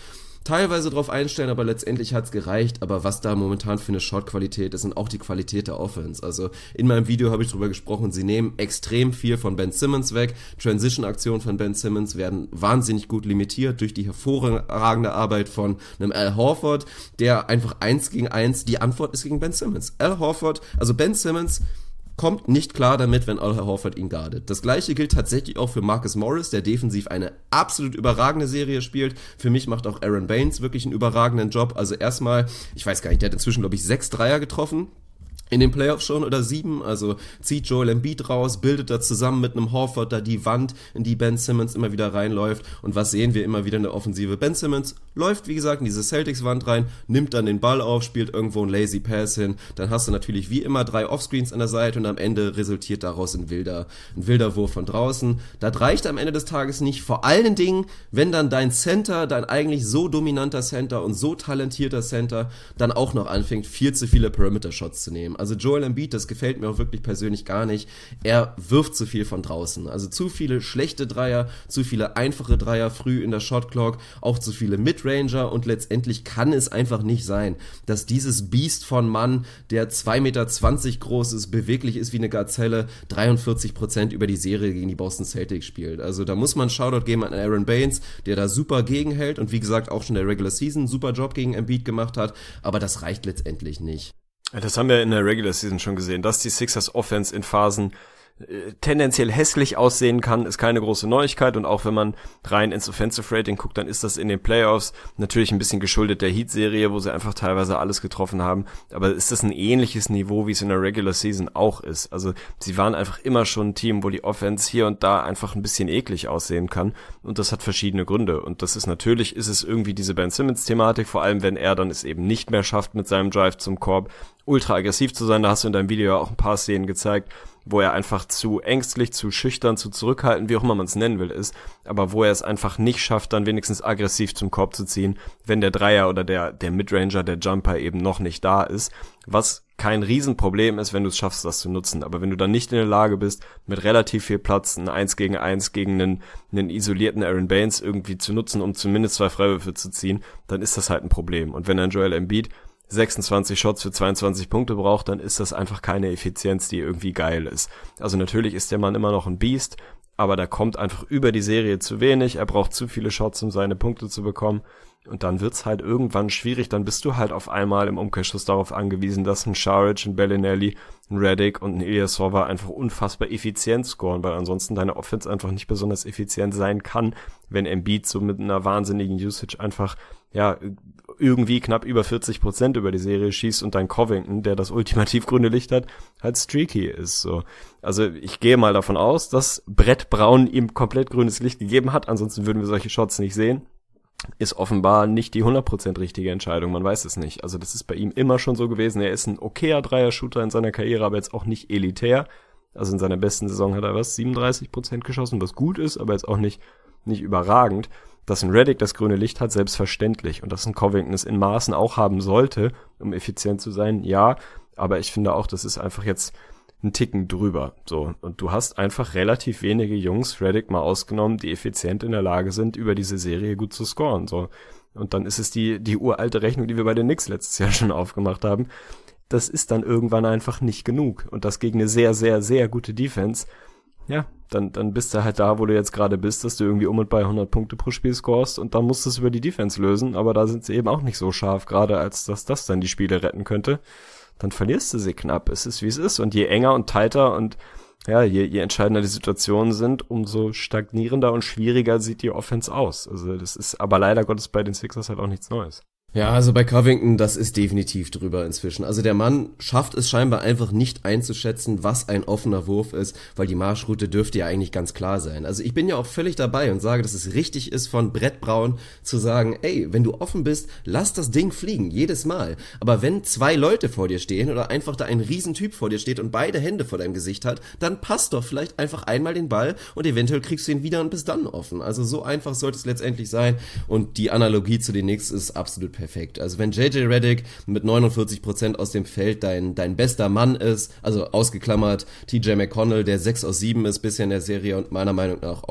teilweise drauf einstellen, aber letztendlich hat's gereicht. Aber was da momentan für eine Shotqualität ist und auch die Qualität der Offense. Also in meinem Video habe ich drüber gesprochen, sie nehmen extrem viel von Ben Simmons weg. Transition-Aktionen von Ben Simmons werden wahnsinnig gut limitiert durch die hervorragende Arbeit von einem Al Horford, der einfach eins gegen eins, die Antwort ist gegen Ben Simmons. Al Horford, also Ben Simmons kommt nicht klar damit, wenn Al Horford ihn guardet. Das gleiche gilt tatsächlich auch für Marcus Morris, der defensiv eine absolut überragende Serie spielt. Für mich macht auch Aaron Baines wirklich einen überragenden Job. Also erstmal, ich weiß gar nicht, der hat inzwischen, glaube ich, sechs Dreier getroffen. In den Playoffs schon oder sieben, also zieht Joel Embiid raus, bildet da zusammen mit einem Horford da die Wand, in die Ben Simmons immer wieder reinläuft. Und was sehen wir immer wieder in der Offensive? Ben Simmons läuft, wie gesagt, in diese Celtics-Wand rein, nimmt dann den Ball auf, spielt irgendwo einen Lazy Pass hin. Dann hast du natürlich wie immer drei Offscreens an der Seite und am Ende resultiert daraus ein wilder, ein wilder Wurf von draußen. Das reicht am Ende des Tages nicht. Vor allen Dingen, wenn dann dein Center, dein eigentlich so dominanter Center und so talentierter Center dann auch noch anfängt, viel zu viele Perimeter-Shots zu nehmen. Also Joel Embiid, das gefällt mir auch wirklich persönlich gar nicht. Er wirft zu viel von draußen. Also zu viele schlechte Dreier, zu viele einfache Dreier früh in der Shotclock, auch zu viele Midranger und letztendlich kann es einfach nicht sein, dass dieses Biest von Mann, der zwei Meter zwanzig groß ist, beweglich ist wie eine Gazelle, dreiundvierzig Prozent über die Serie gegen die Boston Celtics spielt. Also da muss man Shoutout geben an Aaron Baines, der da super gegenhält und wie gesagt auch schon in der Regular Season einen super Job gegen Embiid gemacht hat, aber das reicht letztendlich nicht. Das haben wir in der Regular Season schon gesehen, dass die Sixers Offense in Phasen äh, tendenziell hässlich aussehen kann, ist keine große Neuigkeit und auch wenn man rein ins Offensive Rating guckt, dann ist das in den Playoffs natürlich ein bisschen geschuldet der Heat-Serie, wo sie einfach teilweise alles getroffen haben, aber ist das ein ähnliches Niveau, wie es in der Regular Season auch ist. Also sie waren einfach immer schon ein Team, wo die Offense hier und da einfach ein bisschen eklig aussehen kann und das hat verschiedene Gründe und das ist natürlich, ist es irgendwie diese Ben Simmons-Thematik, vor allem wenn er dann es eben nicht mehr schafft mit seinem Drive zum Korb, ultra aggressiv zu sein, da hast du in deinem Video ja auch ein paar Szenen gezeigt, wo er einfach zu ängstlich, zu schüchtern, zu zurückhaltend, wie auch immer man es nennen will, ist, aber wo er es einfach nicht schafft, dann wenigstens aggressiv zum Korb zu ziehen, wenn der Dreier oder der der Midranger, der Jumper eben noch nicht da ist, was kein Riesenproblem ist, wenn du es schaffst, das zu nutzen, aber wenn du dann nicht in der Lage bist, mit relativ viel Platz ein eins gegen eins gegen einen, einen isolierten Aaron Baines irgendwie zu nutzen, um zumindest zwei Freiwürfe zu ziehen, dann ist das halt ein Problem und wenn ein Joel Embiid sechsundzwanzig Shots für zweiundzwanzig Punkte braucht, dann ist das einfach keine Effizienz, die irgendwie geil ist. Also natürlich ist der Mann immer noch ein Biest, aber da kommt einfach über die Serie zu wenig, er braucht zu viele Shots, um seine Punkte zu bekommen und dann wird's halt irgendwann schwierig, dann bist du halt auf einmal im Umkehrschluss darauf angewiesen, dass ein Saric, ein Bellinelli, ein Redick und ein Ilyasova einfach unfassbar effizient scoren, weil ansonsten deine Offense einfach nicht besonders effizient sein kann, wenn Embiid so mit einer wahnsinnigen Usage einfach, ja, irgendwie knapp über vierzig Prozent über die Serie schießt und dein Covington, der das ultimativ grüne Licht hat, halt streaky ist, so. Also ich gehe mal davon aus, dass Brett Brown ihm komplett grünes Licht gegeben hat, ansonsten würden wir solche Shots nicht sehen. Ist offenbar nicht die hundert Prozent richtige Entscheidung, man weiß es nicht. Also das ist bei ihm immer schon so gewesen, er ist ein okayer Dreier-Shooter in seiner Karriere, aber jetzt auch nicht elitär. Also in seiner besten Saison hat er was, siebenunddreißig Prozent geschossen, was gut ist, aber jetzt auch nicht, nicht überragend. Dass ein Redick das grüne Licht hat, selbstverständlich. Und dass ein Covington es in Maßen auch haben sollte, um effizient zu sein, ja. Aber ich finde auch, das ist einfach jetzt ein Ticken drüber. So. Und du hast einfach relativ wenige Jungs, Redick mal ausgenommen, die effizient in der Lage sind, über diese Serie gut zu scoren. So. Und dann ist es die, die uralte Rechnung, die wir bei den Knicks letztes Jahr schon aufgemacht haben. Das ist dann irgendwann einfach nicht genug. Und das gegen eine sehr, sehr, sehr gute Defense. Ja, dann dann bist du halt da, wo du jetzt gerade bist, dass du irgendwie um und bei hundert Punkte pro Spiel scorest und dann musst du es über die Defense lösen, aber da sind sie eben auch nicht so scharf, gerade als dass das dann die Spiele retten könnte. Dann verlierst du sie knapp. Es ist, wie es ist und je enger und tighter und ja, je, je entscheidender die Situationen sind, umso stagnierender und schwieriger sieht die Offense aus. Also das ist aber leider Gottes bei den Sixers halt auch nichts Neues. Ja, also bei Covington, das ist definitiv drüber inzwischen. Also der Mann schafft es scheinbar einfach nicht einzuschätzen, was ein offener Wurf ist, weil die Marschroute dürfte ja eigentlich ganz klar sein. Also ich bin ja auch völlig dabei und sage, dass es richtig ist von Brett Brown zu sagen, ey, wenn du offen bist, lass das Ding fliegen, jedes Mal. Aber wenn zwei Leute vor dir stehen oder einfach da ein Riesentyp vor dir steht und beide Hände vor deinem Gesicht hat, dann passt doch vielleicht einfach einmal den Ball und eventuell kriegst du ihn wieder und bist dann offen. Also so einfach sollte es letztendlich sein und die Analogie zu den Knicks ist absolut perfekt. Perfekt. Also wenn J J Redick mit neunundvierzig Prozent aus dem Feld dein dein bester Mann ist, also ausgeklammert T J McConnell, der sechs aus sieben ist bisher in der Serie und meiner Meinung nach auch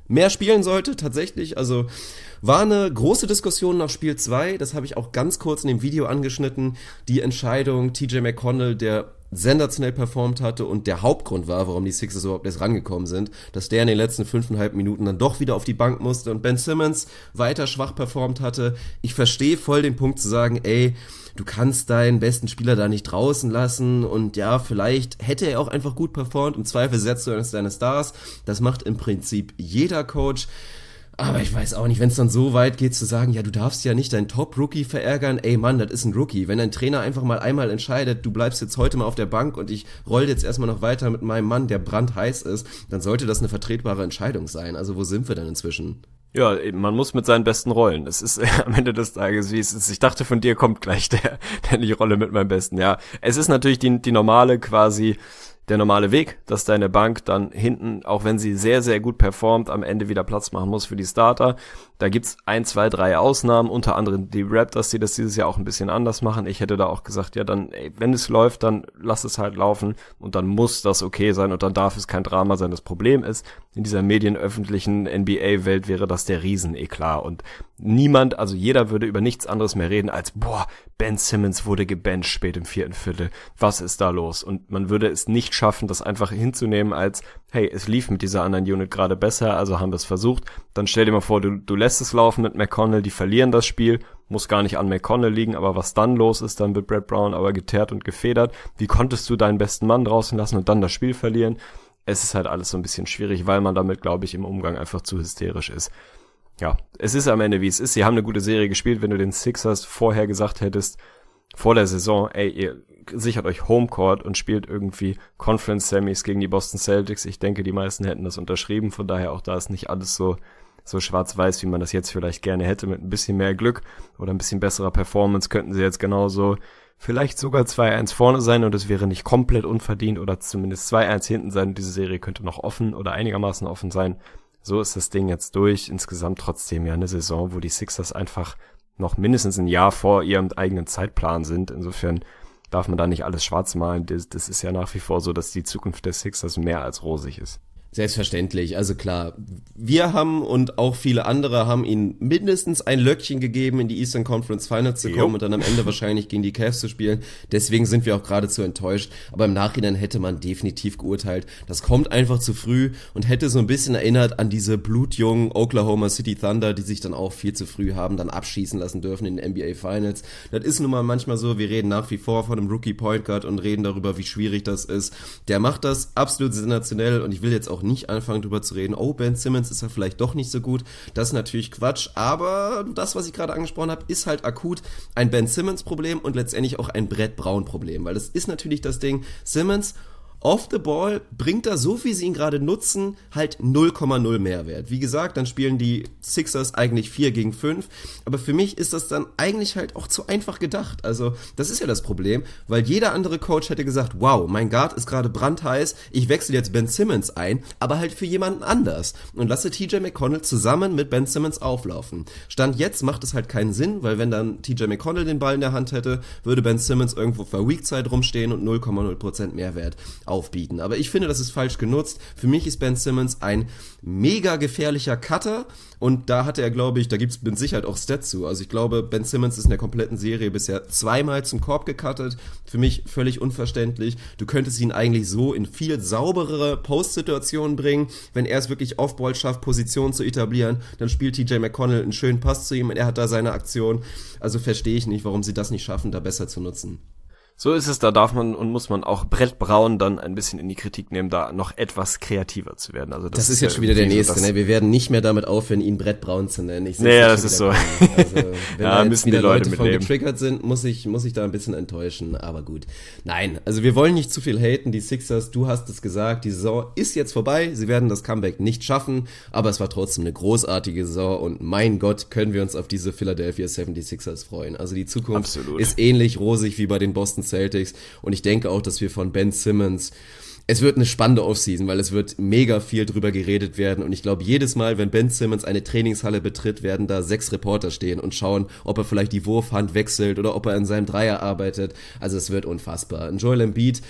mehr spielen sollte, tatsächlich. Also war eine große Diskussion nach Spiel zwei, das habe ich auch ganz kurz in dem Video angeschnitten. Die Entscheidung, T J McConnell, der sensationell performt hatte und der Hauptgrund war, warum die Sixers überhaupt erst rangekommen sind, dass der in den letzten fünfeinhalb Minuten dann doch wieder auf die Bank musste und Ben Simmons weiter schwach performt hatte. Ich verstehe voll den Punkt zu sagen, ey, du kannst deinen besten Spieler da nicht draußen lassen und ja, vielleicht hätte er auch einfach gut performt, im Zweifel setzt du eines deiner Stars. Das macht im Prinzip jeder Coach. Aber ich weiß auch nicht, wenn es dann so weit geht zu sagen, ja, du darfst ja nicht deinen Top-Rookie verärgern. Ey Mann, das ist ein Rookie. Wenn dein Trainer einfach mal einmal entscheidet, du bleibst jetzt heute mal auf der Bank und ich roll jetzt erstmal noch weiter mit meinem Mann, der brandheiß ist, dann sollte das eine vertretbare Entscheidung sein. Also wo sind wir denn inzwischen? Ja, man muss mit seinen Besten rollen. Es ist am Ende des Tages, wie es ist. Ich dachte, von dir kommt gleich der, der ich rolle mit meinem Besten. Ja, es ist natürlich die, die normale quasi, der normale Weg, dass deine Bank dann hinten, auch wenn sie sehr, sehr gut performt, am Ende wieder Platz machen muss für die Starter. Da gibt's ein, zwei, drei Ausnahmen, unter anderem die Raptors, die das dieses Jahr auch ein bisschen anders machen. Ich hätte da auch gesagt, ja dann, ey, wenn es läuft, dann lass es halt laufen und dann muss das okay sein und dann darf es kein Drama sein. Das Problem ist, in dieser medienöffentlichen N B A-Welt wäre das der Rieseneklat und niemand, also jeder würde über nichts anderes mehr reden als, boah, Ben Simmons wurde gebencht spät im vierten Viertel. Was ist da los? Und man würde es nicht schaffen, das einfach hinzunehmen als, hey, es lief mit dieser anderen Unit gerade besser, also haben wir es versucht. Dann stell dir mal vor, du, du lässt es laufen mit McConnell, die verlieren das Spiel, muss gar nicht an McConnell liegen, aber was dann los ist, dann wird Brett Brown aber geteert und gefedert. Wie konntest du deinen besten Mann draußen lassen und dann das Spiel verlieren? Es ist halt alles so ein bisschen schwierig, weil man damit, glaube ich, im Umgang einfach zu hysterisch ist. Ja, es ist am Ende, wie es ist. Sie haben eine gute Serie gespielt. Wenn du den Sixers vorher gesagt hättest, vor der Saison, ey, ihr sichert euch Homecourt und spielt irgendwie Conference Semis gegen die Boston Celtics. Ich denke, die meisten hätten das unterschrieben. Von daher auch da ist nicht alles so so schwarz-weiß, wie man das jetzt vielleicht gerne hätte. Mit ein bisschen mehr Glück oder ein bisschen besserer Performance könnten sie jetzt genauso vielleicht sogar zwei eins vorne sein und es wäre nicht komplett unverdient oder zumindest zwei eins hinten sein. Diese Serie könnte noch offen oder einigermaßen offen sein. So ist das Ding jetzt durch. Insgesamt trotzdem ja eine Saison, wo die Sixers einfach noch mindestens ein Jahr vor ihrem eigenen Zeitplan sind. Insofern darf man da nicht alles schwarz malen. Das, das ist ja nach wie vor so, dass die Zukunft der Sixers mehr als rosig ist. Selbstverständlich, also klar, wir haben und auch viele andere haben ihnen mindestens ein Löckchen gegeben, in die Eastern Conference Finals zu kommen jo. und dann am Ende wahrscheinlich gegen die Cavs zu spielen. Deswegen sind wir auch geradezu enttäuscht. Aber im Nachhinein hätte man definitiv geurteilt, das kommt einfach zu früh und hätte so ein bisschen erinnert an diese blutjungen Oklahoma City Thunder, die sich dann auch viel zu früh haben dann abschießen lassen dürfen in den N B A Finals. Das ist nun mal manchmal so, wir reden nach wie vor von einem Rookie Point Guard und reden darüber, wie schwierig das ist. Der macht das absolut sensationell und ich will jetzt auch nicht anfangen drüber zu reden, oh, Ben Simmons ist ja vielleicht doch nicht so gut. Das ist natürlich Quatsch, aber das, was ich gerade angesprochen habe, ist halt akut ein Ben Simmons-Problem und letztendlich auch ein Brett Brown-Problem, weil das ist natürlich das Ding, Simmons off the ball bringt da, so wie sie ihn gerade nutzen, halt null Komma null Mehrwert. Wie gesagt, dann spielen die Sixers eigentlich vier gegen fünf, aber für mich ist das dann eigentlich halt auch zu einfach gedacht. Also, das ist ja das Problem, weil jeder andere Coach hätte gesagt, wow, mein Guard ist gerade brandheiß, ich wechsle jetzt Ben Simmons ein, aber halt für jemanden anders und lasse T J McConnell zusammen mit Ben Simmons auflaufen. Stand jetzt macht es halt keinen Sinn, weil wenn dann T J McConnell den Ball in der Hand hätte, würde Ben Simmons irgendwo für Weak-Side rumstehen und null Komma null Prozent Mehrwert aufbieten. Aber ich finde, das ist falsch genutzt. Für mich ist Ben Simmons ein mega gefährlicher Cutter und da hatte er, glaube ich, da gibt es mit Sicherheit auch Stats zu. Also ich glaube, Ben Simmons ist in der kompletten Serie bisher zweimal zum Korb gecuttet. Für mich völlig unverständlich. Du könntest ihn eigentlich so in viel sauberere Post-Situationen bringen. Wenn er es wirklich Off-Ball schafft, Positionen zu etablieren, dann spielt T J McConnell einen schönen Pass zu ihm und er hat da seine Aktion. Also verstehe ich nicht, warum sie das nicht schaffen, da besser zu nutzen. So ist es, da darf man und muss man auch Brett Brown dann ein bisschen in die Kritik nehmen, da noch etwas kreativer zu werden. Also das, das ist jetzt schon wieder der nächste, so, ne? Wir werden nicht mehr damit aufhören, ihn Brett Brown zu nennen. Ich nee, das ist so. Also, wenn ja, da müssen wieder die Leute Leute von mitnehmen. getriggert sind, muss ich, muss ich da ein bisschen enttäuschen, aber gut. Nein, also wir wollen nicht zu viel haten, die Sixers, du hast es gesagt, die Saison ist jetzt vorbei, sie werden das Comeback nicht schaffen, aber es war trotzdem eine großartige Saison und mein Gott, können wir uns auf diese Philadelphia seventy-sixers freuen. Also die Zukunft Absolut. ist ähnlich rosig wie bei den Boston Celtics. Und ich denke auch, dass wir von Ben Simmons, es wird eine spannende Offseason, weil es wird mega viel drüber geredet werden und ich glaube, jedes Mal, wenn Ben Simmons eine Trainingshalle betritt, werden da sechs Reporter stehen und schauen, ob er vielleicht die Wurfhand wechselt oder ob er an seinem Dreier arbeitet. Also es wird unfassbar. Und Joel Embiid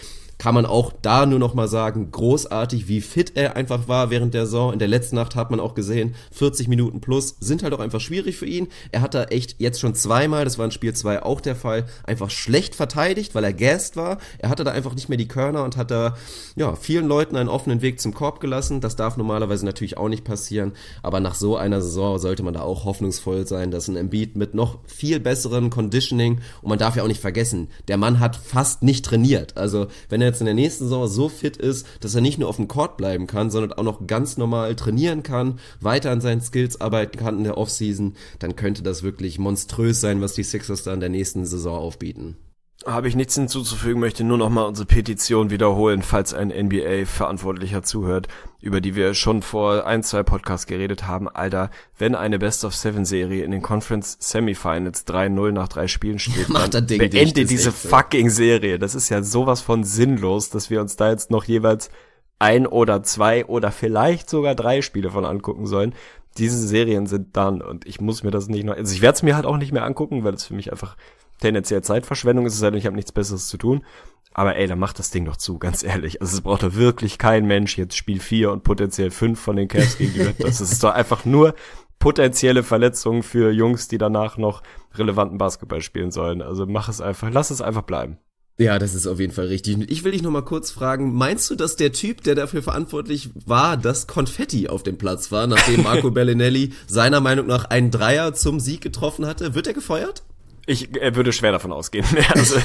kann man auch da nur noch mal sagen, großartig, wie fit er einfach war während der Saison. In der letzten Nacht hat man auch gesehen, vierzig Minuten plus sind halt auch einfach schwierig für ihn. Er hat da echt jetzt schon zweimal, das war in Spiel zwei auch der Fall, einfach schlecht verteidigt, weil er gassed war. Er hatte da einfach nicht mehr die Körner und hat da ja vielen Leuten einen offenen Weg zum Korb gelassen. Das darf normalerweise natürlich auch nicht passieren, aber nach so einer Saison sollte man da auch hoffnungsvoll sein, dass ein Embiid mit noch viel besseren Conditioning, und man darf ja auch nicht vergessen, der Mann hat fast nicht trainiert. Also wenn er jetzt in der nächsten Saison so fit ist, dass er nicht nur auf dem Court bleiben kann, sondern auch noch ganz normal trainieren kann, weiter an seinen Skills arbeiten kann in der Offseason, dann könnte das wirklich monströs sein, was die Sixers da in der nächsten Saison aufbieten. Habe ich nichts hinzuzufügen, möchte nur noch mal unsere Petition wiederholen, falls ein N B A-Verantwortlicher zuhört, über die wir schon vor ein, zwei Podcasts geredet haben. Alter, wenn eine Best-of-Seven-Serie in den Conference-Semifinals drei null nach drei Spielen steht, dann beende diese fucking Serie. Das ist ja sowas von sinnlos, dass wir uns da jetzt noch jeweils ein oder zwei oder vielleicht sogar drei Spiele von angucken sollen. Diese Serien sind dann, und ich muss mir das nicht noch, also ich werde es mir halt auch nicht mehr angucken, weil es für mich einfach tendenziell Zeitverschwendung ist, es sei denn, ich habe nichts Besseres zu tun. Aber ey, dann macht das Ding doch zu, ganz ehrlich. Also es braucht doch wirklich kein Mensch jetzt Spiel vier und potenziell fünf von den Cavs gegen die Raptors. Das ist doch einfach nur potenzielle Verletzungen für Jungs, die danach noch relevanten Basketball spielen sollen. Also mach es einfach, lass es einfach bleiben. Ja, das ist auf jeden Fall richtig. Ich will dich noch mal kurz fragen, meinst du, dass der Typ, der dafür verantwortlich war, dass Konfetti auf dem Platz war, nachdem Marco Bellinelli seiner Meinung nach einen Dreier zum Sieg getroffen hatte, wird er gefeuert? Ich er würde schwer davon ausgehen. Also,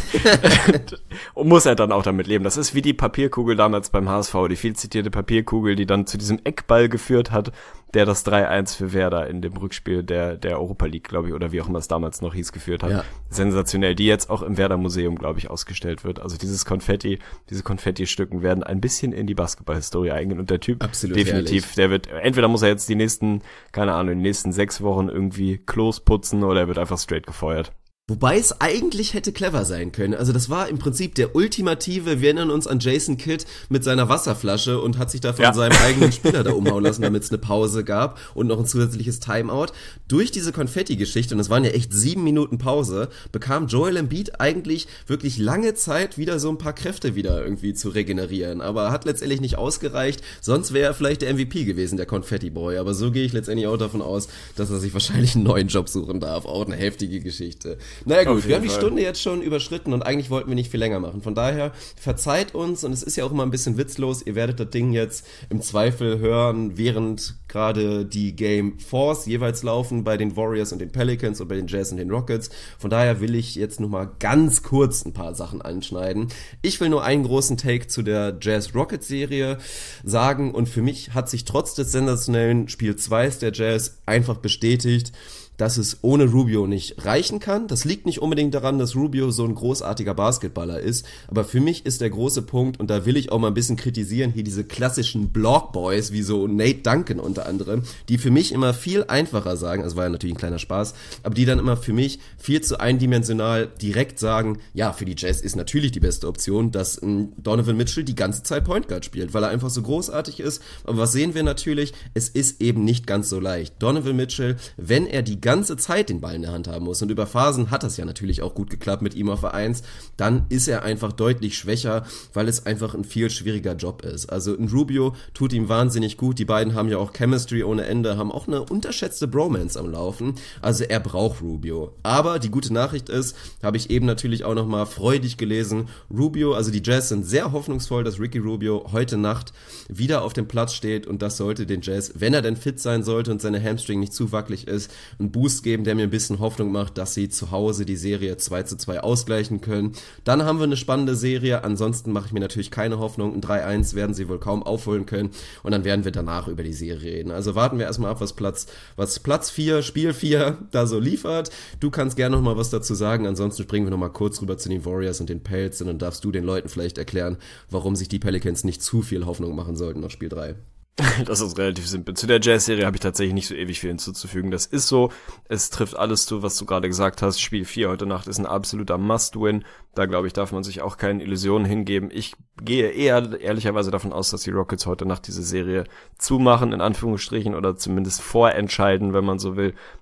und muss er dann auch damit leben. Das ist wie die Papierkugel damals beim H S V, die viel zitierte Papierkugel, die dann zu diesem Eckball geführt hat, der das drei eins für Werder in dem Rückspiel der der Europa League, glaube ich, oder wie auch immer es damals noch hieß, geführt hat. Ja. Sensationell, die jetzt auch im Werder Museum, glaube ich, ausgestellt wird. Also dieses Konfetti, diese Konfetti-Stücken werden ein bisschen in die Basketballhistorie eingehen, und der Typ absolut definitiv, herrlich. Der wird, entweder muss er jetzt die nächsten, keine Ahnung, die nächsten sechs Wochen irgendwie Klos putzen, oder er wird einfach straight gefeuert. Wobei es eigentlich hätte clever sein können. Also das war im Prinzip der ultimative, wir erinnern uns an Jason Kidd mit seiner Wasserflasche und hat sich da von ja. seinem eigenen Spieler da umhauen lassen, damit es eine Pause gab und noch ein zusätzliches Timeout. Durch diese Konfetti-Geschichte, und es waren ja echt sieben Minuten Pause, bekam Joel Embiid eigentlich wirklich lange Zeit, wieder so ein paar Kräfte wieder irgendwie zu regenerieren. Aber hat letztendlich nicht ausgereicht, sonst wäre er vielleicht der M V P gewesen, der Konfetti-Boy. Aber so gehe ich letztendlich auch davon aus, dass er sich wahrscheinlich einen neuen Job suchen darf. Auch eine heftige Geschichte. Naja gut, wir haben die Fall. Stunde jetzt schon überschritten und eigentlich wollten wir nicht viel länger machen. Von daher verzeiht uns, und es ist ja auch immer ein bisschen witzlos, ihr werdet das Ding jetzt im Zweifel hören, während gerade die Game Fours jeweils laufen bei den Warriors und den Pelicans und bei den Jazz und den Rockets. Von daher will ich jetzt nur mal ganz kurz ein paar Sachen anschneiden. Ich will nur einen großen Take zu der Jazz-Rockets-Serie sagen, und für mich hat sich trotz des sensationellen Spiel zwei der Jazz einfach bestätigt, dass es ohne Rubio nicht reichen kann. Das liegt nicht unbedingt daran, dass Rubio so ein großartiger Basketballer ist, aber für mich ist der große Punkt, und da will ich auch mal ein bisschen kritisieren, hier diese klassischen Block-Boys, wie so Nate Duncan unter anderem, die für mich immer viel einfacher sagen, also war ja natürlich ein kleiner Spaß, aber die dann immer für mich viel zu eindimensional direkt sagen, ja, für die Jazz ist natürlich die beste Option, dass ein Donovan Mitchell die ganze Zeit Point Guard spielt, weil er einfach so großartig ist. Aber was sehen wir natürlich? Es ist eben nicht ganz so leicht. Donovan Mitchell, wenn er die ganze Zeit den Ball in der Hand haben muss, und über Phasen hat das ja natürlich auch gut geklappt mit ihm auf der Eins, dann ist er einfach deutlich schwächer, weil es einfach ein viel schwieriger Job ist. Also ein Rubio tut ihm wahnsinnig gut, die beiden haben ja auch Chemistry ohne Ende, haben auch eine unterschätzte Bromance am Laufen, also er braucht Rubio. Aber die gute Nachricht ist, habe ich eben natürlich auch nochmal freudig gelesen, Rubio, also die Jazz sind sehr hoffnungsvoll, dass Ricky Rubio heute Nacht wieder auf dem Platz steht, und das sollte den Jazz, wenn er denn fit sein sollte und seine Hamstring nicht zu wackelig ist, ein Boost geben, der mir ein bisschen Hoffnung macht, dass sie zu Hause die Serie zwei zu zwei ausgleichen können. Dann haben wir eine spannende Serie, ansonsten mache ich mir natürlich keine Hoffnung. Ein drei eins werden sie wohl kaum aufholen können, und dann werden wir danach über die Serie reden. Also warten wir erstmal ab, was Platz was Platz vier, Spiel vier da so liefert. Du kannst gerne noch mal was dazu sagen, ansonsten springen wir noch mal kurz rüber zu den Warriors und den Pelts, und dann darfst du den Leuten vielleicht erklären, warum sich die Pelicans nicht zu viel Hoffnung machen sollten nach Spiel drei. Das ist relativ simpel. Zu der Jazz-Serie habe ich tatsächlich nicht so ewig viel hinzuzufügen. Das ist so, es trifft alles zu, was du gerade gesagt hast. Spiel vier heute Nacht ist ein absoluter Must-Win. Da, glaube ich, darf man sich auch keine Illusionen hingeben. Ich gehe eher ehrlicherweise davon aus, dass die Rockets heute Nacht diese Serie zumachen, in Anführungsstrichen, oder zumindest vorentscheiden, wenn man so will.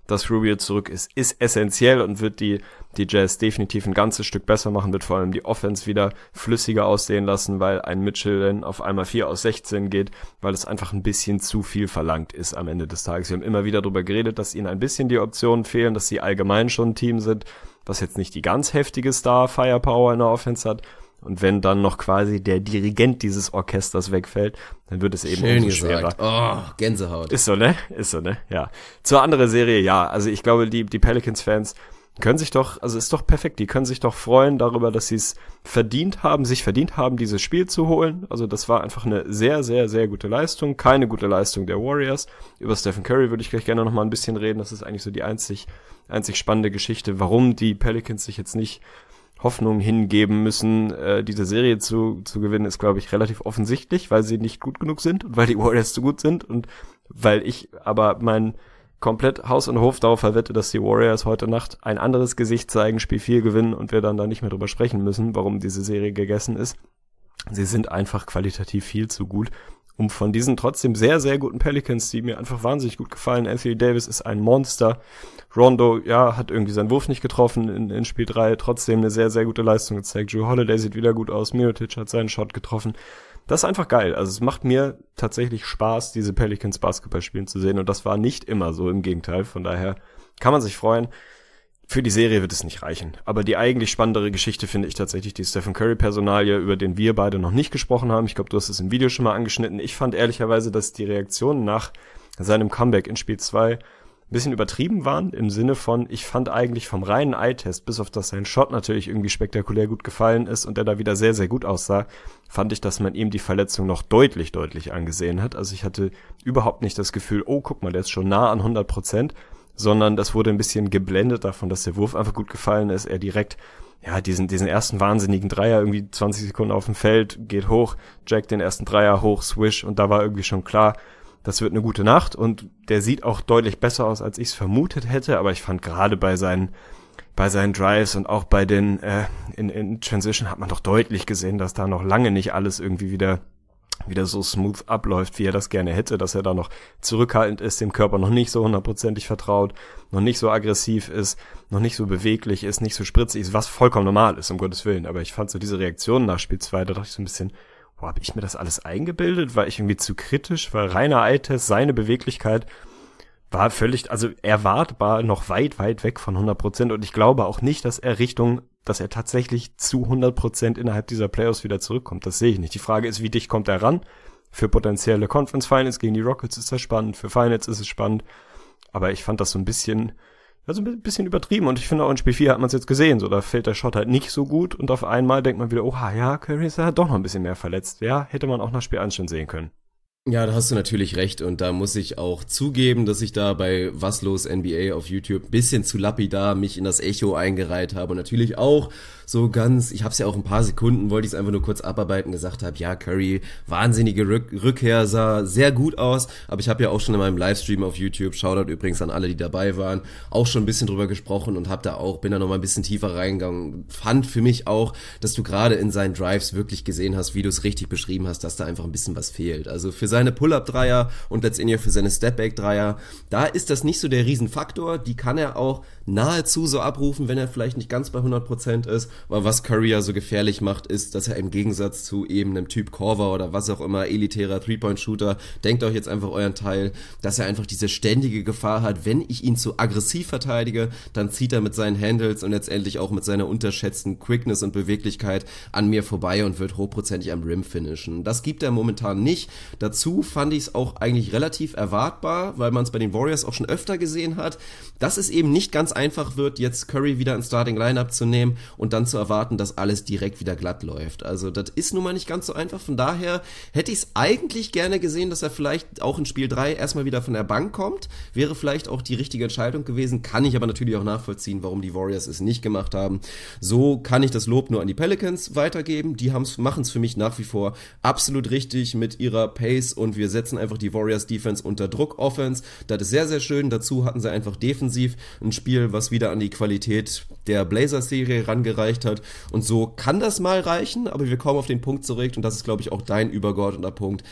dass Rubio zurück ist, ist essentiell und wird die, die Jazz definitiv ein ganzes Stück besser machen, wird vor allem die Offense wieder flüssiger aussehen lassen, weil ein Mitchell dann auf einmal vier aus sechzehn geht, weil es einfach ein bisschen zu viel verlangt ist am Ende des Tages. Wir haben immer wieder darüber geredet, dass ihnen ein bisschen die Optionen fehlen, dass sie allgemein schon ein Team sind, was jetzt nicht die ganz heftige Star-Firepower in der Offense hat. Und wenn dann noch quasi der Dirigent dieses Orchesters wegfällt, dann wird es eben Schön umso schwerer. Gesagt. Oh, Gänsehaut. Ist so, ne? Ist so, ne? Ja. Zur anderen Serie, ja. Also ich glaube, die, die Pelicans-Fans können sich doch, also ist doch perfekt, die können sich doch freuen darüber, dass sie es verdient haben, sich verdient haben, dieses Spiel zu holen. Also das war einfach eine sehr, sehr, sehr gute Leistung. Keine gute Leistung der Warriors. Über Stephen Curry würde ich gleich gerne noch mal ein bisschen reden. Das ist eigentlich so die einzig, einzig spannende Geschichte, warum die Pelicans sich jetzt nicht Hoffnung hingeben müssen, äh, diese Serie zu zu gewinnen, ist, glaube ich, relativ offensichtlich, weil sie nicht gut genug sind und weil die Warriors zu gut sind und weil ich aber mein komplett Haus und Hof darauf verwette, dass die Warriors heute Nacht ein anderes Gesicht zeigen, Spiel vier gewinnen und wir dann da nicht mehr drüber sprechen müssen, warum diese Serie gegessen ist. Sie sind einfach qualitativ viel zu gut, um von diesen trotzdem sehr, sehr guten Pelicans, die mir einfach wahnsinnig gut gefallen. Anthony Davis ist ein Monster. Rondo, ja, hat irgendwie seinen Wurf nicht getroffen in, in Spiel drei, trotzdem eine sehr, sehr gute Leistung gezeigt. Drew Holiday sieht wieder gut aus. Mirotic hat seinen Shot getroffen. Das ist einfach geil. Also es macht mir tatsächlich Spaß, diese Pelicans Basketball spielen zu sehen und das war nicht immer so, im Gegenteil. Von daher kann man sich freuen. Für die Serie wird es nicht reichen. Aber die eigentlich spannendere Geschichte finde ich tatsächlich die Stephen Curry-Personalie, über den wir beide noch nicht gesprochen haben. Ich glaube, du hast es im Video schon mal angeschnitten. Ich fand ehrlicherweise, dass die Reaktionen nach seinem Comeback in Spiel zwei ein bisschen übertrieben waren, im Sinne von, ich fand eigentlich vom reinen Eye-Test, bis auf dass sein Shot natürlich irgendwie spektakulär gut gefallen ist und er da wieder sehr, sehr gut aussah, fand ich, dass man ihm die Verletzung noch deutlich, deutlich angesehen hat. Also ich hatte überhaupt nicht das Gefühl, oh, guck mal, der ist schon nah an hundert Prozent, sondern das wurde ein bisschen geblendet davon, dass der Wurf einfach gut gefallen ist, er direkt, ja, diesen diesen ersten wahnsinnigen Dreier, irgendwie zwanzig Sekunden auf dem Feld, geht hoch, jackt den ersten Dreier hoch, swish und da war irgendwie schon klar, das wird eine gute Nacht und der sieht auch deutlich besser aus, als ich es vermutet hätte, aber ich fand gerade bei seinen bei seinen Drives und auch bei den äh, in, in Transition hat man doch deutlich gesehen, dass da noch lange nicht alles irgendwie wieder wieder so smooth abläuft, wie er das gerne hätte, dass er da noch zurückhaltend ist, dem Körper noch nicht so hundertprozentig vertraut, noch nicht so aggressiv ist, noch nicht so beweglich ist, nicht so spritzig ist, was vollkommen normal ist, um Gottes Willen. Aber ich fand so diese Reaktion nach Spiel zwei, da dachte ich so ein bisschen, wo habe ich mir das alles eingebildet? War ich irgendwie zu kritisch? Weil reiner Eye-Test, seine Beweglichkeit war völlig, also erwartbar noch weit, weit weg von hundert Prozent und ich glaube auch nicht, dass er Richtung, dass er tatsächlich zu hundert Prozent innerhalb dieser Playoffs wieder zurückkommt. Das sehe ich nicht. Die Frage ist, wie dicht kommt er ran? Für potenzielle Conference Finals gegen die Rockets ist das spannend, für Finals ist es spannend, aber ich fand das so ein bisschen, also ein bisschen übertrieben und ich finde auch in Spiel vier hat man es jetzt gesehen, so da fällt der Shot halt nicht so gut und auf einmal denkt man wieder, oha, ja, Curry ist ja doch noch ein bisschen mehr verletzt. Ja, hätte man auch nach Spiel eins schon sehen können. Ja, da hast du natürlich recht und da muss ich auch zugeben, dass ich da bei Was los N B A auf YouTube ein bisschen zu lapidar mich in das Echo eingereiht habe und natürlich auch so ganz, ich habe es ja auch ein paar Sekunden, wollte ich es einfach nur kurz abarbeiten, gesagt habe, ja, Curry, wahnsinnige Rück- Rückkehr, sah sehr gut aus, aber ich habe ja auch schon in meinem Livestream auf YouTube, Shoutout übrigens an alle, die dabei waren, auch schon ein bisschen drüber gesprochen und habe da auch, bin da noch mal ein bisschen tiefer reingegangen, fand für mich auch, dass du gerade in seinen Drives wirklich gesehen hast, wie du es richtig beschrieben hast, dass da einfach ein bisschen was fehlt. Also für seine Pull-Up-Dreier und letztendlich für seine Step-Back-Dreier, da ist das nicht so der Riesenfaktor, die kann er auch nahezu so abrufen, wenn er vielleicht nicht ganz bei hundert Prozent ist, weil was Curry ja so gefährlich macht, ist, dass er im Gegensatz zu eben einem Typ Korver oder was auch immer, elitärer Three-Point-Shooter, denkt euch jetzt einfach euren Teil, dass er einfach diese ständige Gefahr hat, wenn ich ihn zu aggressiv verteidige, dann zieht er mit seinen Handles und letztendlich auch mit seiner unterschätzten Quickness und Beweglichkeit an mir vorbei und wird hochprozentig am Rim finishen. Das gibt er momentan nicht. Dazu fand ich es auch eigentlich relativ erwartbar, weil man es bei den Warriors auch schon öfter gesehen hat, dass es eben nicht ganz einfach wird, jetzt Curry wieder ins Starting Lineup zu nehmen und dann zu erwarten, dass alles direkt wieder glatt läuft. Also das ist nun mal nicht ganz so einfach. Von daher hätte ich es eigentlich gerne gesehen, dass er vielleicht auch in Spiel drei erstmal wieder von der Bank kommt. Wäre vielleicht auch die richtige Entscheidung gewesen. Kann ich aber natürlich auch nachvollziehen, warum die Warriors es nicht gemacht haben. So kann ich das Lob nur an die Pelicans weitergeben. Die machen es für mich nach wie vor absolut richtig mit ihrer Pace und wir setzen einfach die Warriors Defense unter Druck Offense. Das ist sehr, sehr schön. Dazu hatten sie einfach defensiv ein Spiel, was wieder an die Qualität der Blazers-Serie rangereicht hat. Und so kann das mal reichen, aber wir kommen auf den Punkt zurück und das ist, glaube ich, auch dein übergeordneter Punkt.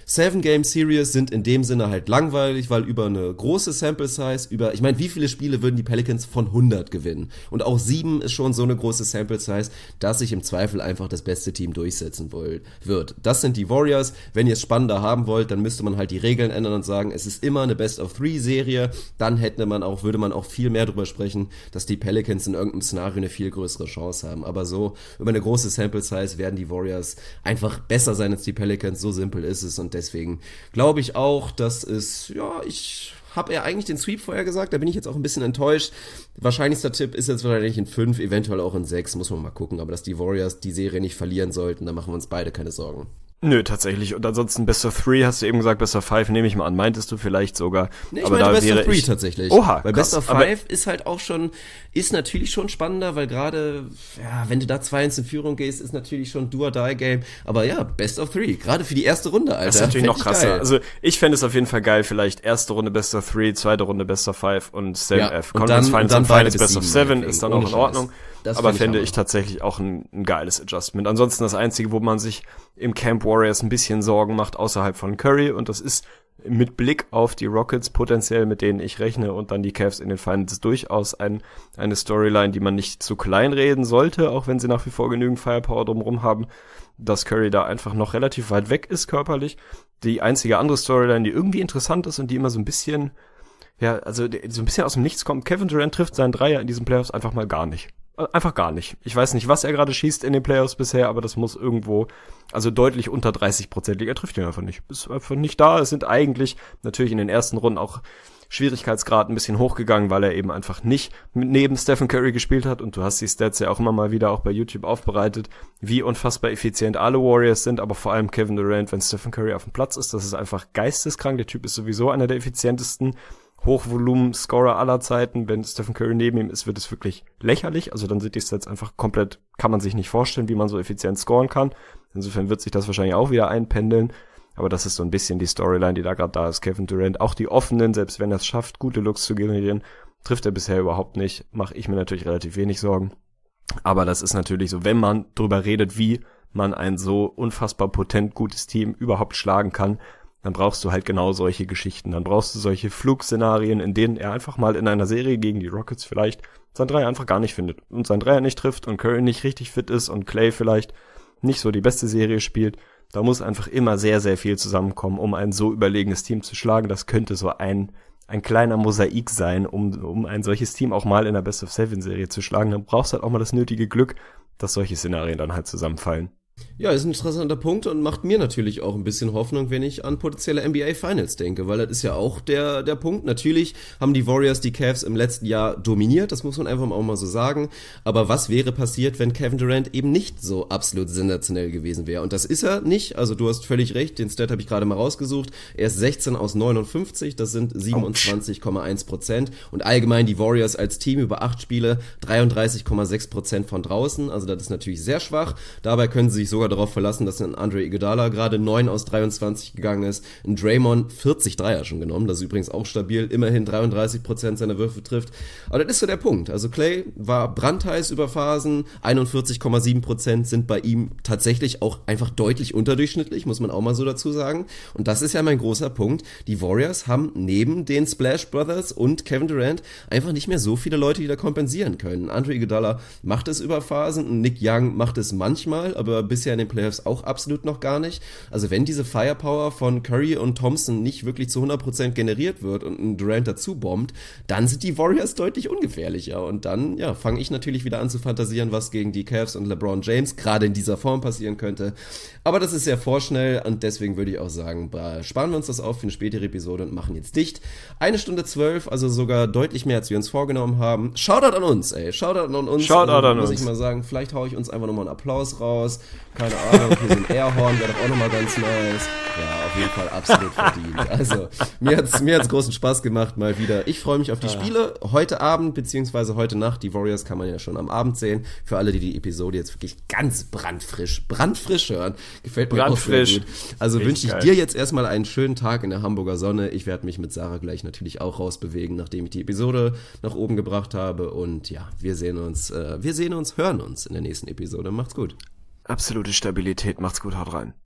Seven-Game-Series sind in dem Sinne halt langweilig, weil über eine große Sample-Size, über, ich meine, wie viele Spiele würden die Pelicans von hundert gewinnen? Und auch sieben ist schon so eine große Sample-Size, dass sich im Zweifel einfach das beste Team durchsetzen wird. Das sind die Warriors. Wenn ihr es spannender haben wollt, dann müsste man halt die Regeln ändern und sagen, es ist immer eine Best-of-Three-Serie. Dann hätte man auch, würde man auch viel mehr drüber sprechen, dass die Pelicans in irgendeinem Szenario eine viel größere Chance haben. Aber so, über eine große Sample-Size werden die Warriors einfach besser sein als die Pelicans. So simpel ist es. Und deswegen glaube ich auch, dass es, ja, ich habe ja eigentlich den Sweep vorher gesagt, da bin ich jetzt auch ein bisschen enttäuscht. Wahrscheinlichster Tipp ist jetzt wahrscheinlich in fünf, eventuell auch in sechs, muss man mal gucken. Aber dass die Warriors die Serie nicht verlieren sollten, da machen wir uns beide keine Sorgen. Nö, tatsächlich. Und ansonsten Best of Three, hast du eben gesagt, Best of Five nehme ich mal an. Meintest du vielleicht sogar? Nee, ich aber meine da Best wäre of Three ich tatsächlich. Oha, weil krass, Best of Five ist halt auch schon, ist natürlich schon spannender, weil gerade, ja, wenn du da zwei eins in Führung gehst, ist natürlich schon Do-or-Die-Game. Aber ja, Best of Three, gerade für die erste Runde, Alter. Das ist natürlich noch krasser. Geil. Also ich fände es auf jeden Fall geil, vielleicht erste Runde Best of Three, zweite Runde Best of Five und Same ja, F. Und dann, Finals und dann Finals Best of Seven ist dann auch in Ordnung. Das aber ich fände aber. ich tatsächlich auch ein, ein geiles Adjustment. Ansonsten das Einzige, wo man sich im Camp Warriors ein bisschen Sorgen macht, außerhalb von Curry, und das ist mit Blick auf die Rockets potenziell, mit denen ich rechne, und dann die Cavs in den Finals durchaus ein, eine Storyline, die man nicht zu klein reden sollte, auch wenn sie nach wie vor genügend Firepower drumherum haben, dass Curry da einfach noch relativ weit weg ist körperlich. Die einzige andere Storyline, die irgendwie interessant ist und die immer so ein bisschen, ja, also so ein bisschen aus dem Nichts kommt, Kevin Durant trifft seinen Dreier in diesen Playoffs einfach mal gar nicht. Einfach gar nicht. Ich weiß nicht, was er gerade schießt in den Playoffs bisher, aber das muss irgendwo, also deutlich unter dreißig Prozent liegen. Er trifft ihn einfach nicht. Ist einfach nicht da. Es sind eigentlich natürlich in den ersten Runden auch Schwierigkeitsgrad ein bisschen hochgegangen, weil er eben einfach nicht neben Stephen Curry gespielt hat, und du hast die Stats ja auch immer mal wieder auch bei YouTube aufbereitet, wie unfassbar effizient alle Warriors sind, aber vor allem Kevin Durant, wenn Stephen Curry auf dem Platz ist, das ist einfach geisteskrank. Der Typ ist sowieso einer der effizientesten Hochvolumen-Scorer aller Zeiten. Wenn Stephen Curry neben ihm ist, wird es wirklich lächerlich. Also dann sind die Stats einfach komplett, kann man sich nicht vorstellen, wie man so effizient scoren kann. Insofern wird sich das wahrscheinlich auch wieder einpendeln. Aber das ist so ein bisschen die Storyline, die da gerade da ist. Kevin Durant, auch die offenen, selbst wenn er es schafft, gute Looks zu generieren, trifft er bisher überhaupt nicht. Mache ich mir natürlich relativ wenig Sorgen. Aber das ist natürlich so, wenn man drüber redet, wie man ein so unfassbar potent gutes Team überhaupt schlagen kann, dann brauchst du halt genau solche Geschichten. Dann brauchst du solche Flugszenarien, in denen er einfach mal in einer Serie gegen die Rockets vielleicht sein Dreier einfach gar nicht findet und sein Dreier nicht trifft und Curry nicht richtig fit ist und Clay vielleicht nicht so die beste Serie spielt. Da muss einfach immer sehr, sehr viel zusammenkommen, um ein so überlegenes Team zu schlagen. Das könnte so ein ein kleiner Mosaik sein, um um ein solches Team auch mal in der Best-of-Seven-Serie zu schlagen. Dann brauchst du halt auch mal das nötige Glück, dass solche Szenarien dann halt zusammenfallen. Ja, ist ein interessanter Punkt und macht mir natürlich auch ein bisschen Hoffnung, wenn ich an potenzielle N B A Finals denke, weil das ist ja auch der der Punkt. Natürlich haben die Warriors die Cavs im letzten Jahr dominiert, das muss man einfach auch mal so sagen, aber was wäre passiert, wenn Kevin Durant eben nicht so absolut sensationell gewesen wäre? Und das ist er nicht, also du hast völlig recht, den Stat habe ich gerade mal rausgesucht, er ist sechzehn aus neunundfünfzig, das sind siebenundzwanzig Komma eins Prozent und allgemein die Warriors als Team über acht Spiele dreiunddreißig Komma sechs Prozent von draußen, also das ist natürlich sehr schwach, dabei können sie sich sogar darauf verlassen, dass ein Andre Iguodala gerade neun aus dreiundzwanzig gegangen ist, ein Draymond vierzig Dreier schon genommen, das ist übrigens auch stabil, immerhin dreiunddreißig Prozent seiner Würfe trifft, aber das ist so der Punkt, also Clay war brandheiß über Phasen, einundvierzig Komma sieben Prozent sind bei ihm tatsächlich auch einfach deutlich unterdurchschnittlich, muss man auch mal so dazu sagen, und das ist ja mein großer Punkt, die Warriors haben neben den Splash Brothers und Kevin Durant einfach nicht mehr so viele Leute, die da kompensieren können. Andre Iguodala macht es über Phasen, Nick Young macht es manchmal, aber bisher in den Playoffs auch absolut noch gar nicht. Also wenn diese Firepower von Curry und Thompson nicht wirklich zu hundert Prozent generiert wird und ein Durant dazu bombt, dann sind die Warriors deutlich ungefährlicher. Und dann, ja, fange ich natürlich wieder an zu fantasieren, was gegen die Cavs und LeBron James gerade in dieser Form passieren könnte. Aber das ist sehr vorschnell und deswegen würde ich auch sagen, sparen wir uns das auf für eine spätere Episode und machen jetzt dicht. Eine Stunde zwölf, also sogar deutlich mehr, als wir uns vorgenommen haben. Shoutout an uns, ey. Shoutout an uns. Shoutout also, an muss uns. Muss ich mal sagen, vielleicht haue ich uns einfach nochmal einen Applaus raus. Keine Ahnung, hier so ein Airhorn wäre doch auch nochmal ganz nice. Ja, auf jeden Fall absolut verdient. Also, mir hat's, mir hat's großen Spaß gemacht, mal wieder. Ich freue mich auf die Spiele heute Abend, beziehungsweise heute Nacht. Die Warriors kann man ja schon am Abend sehen. Für alle, die die Episode jetzt wirklich ganz brandfrisch, brandfrisch hören, gefällt mir auch sehr gut. Also wünsche ich dir jetzt erstmal einen schönen Tag in der Hamburger Sonne. Ich werde mich mit Sarah gleich natürlich auch rausbewegen, nachdem ich die Episode nach oben gebracht habe. Und ja, wir sehen uns, äh, wir sehen uns, hören uns in der nächsten Episode. Macht's gut. Absolute Stabilität, macht's gut, haut rein.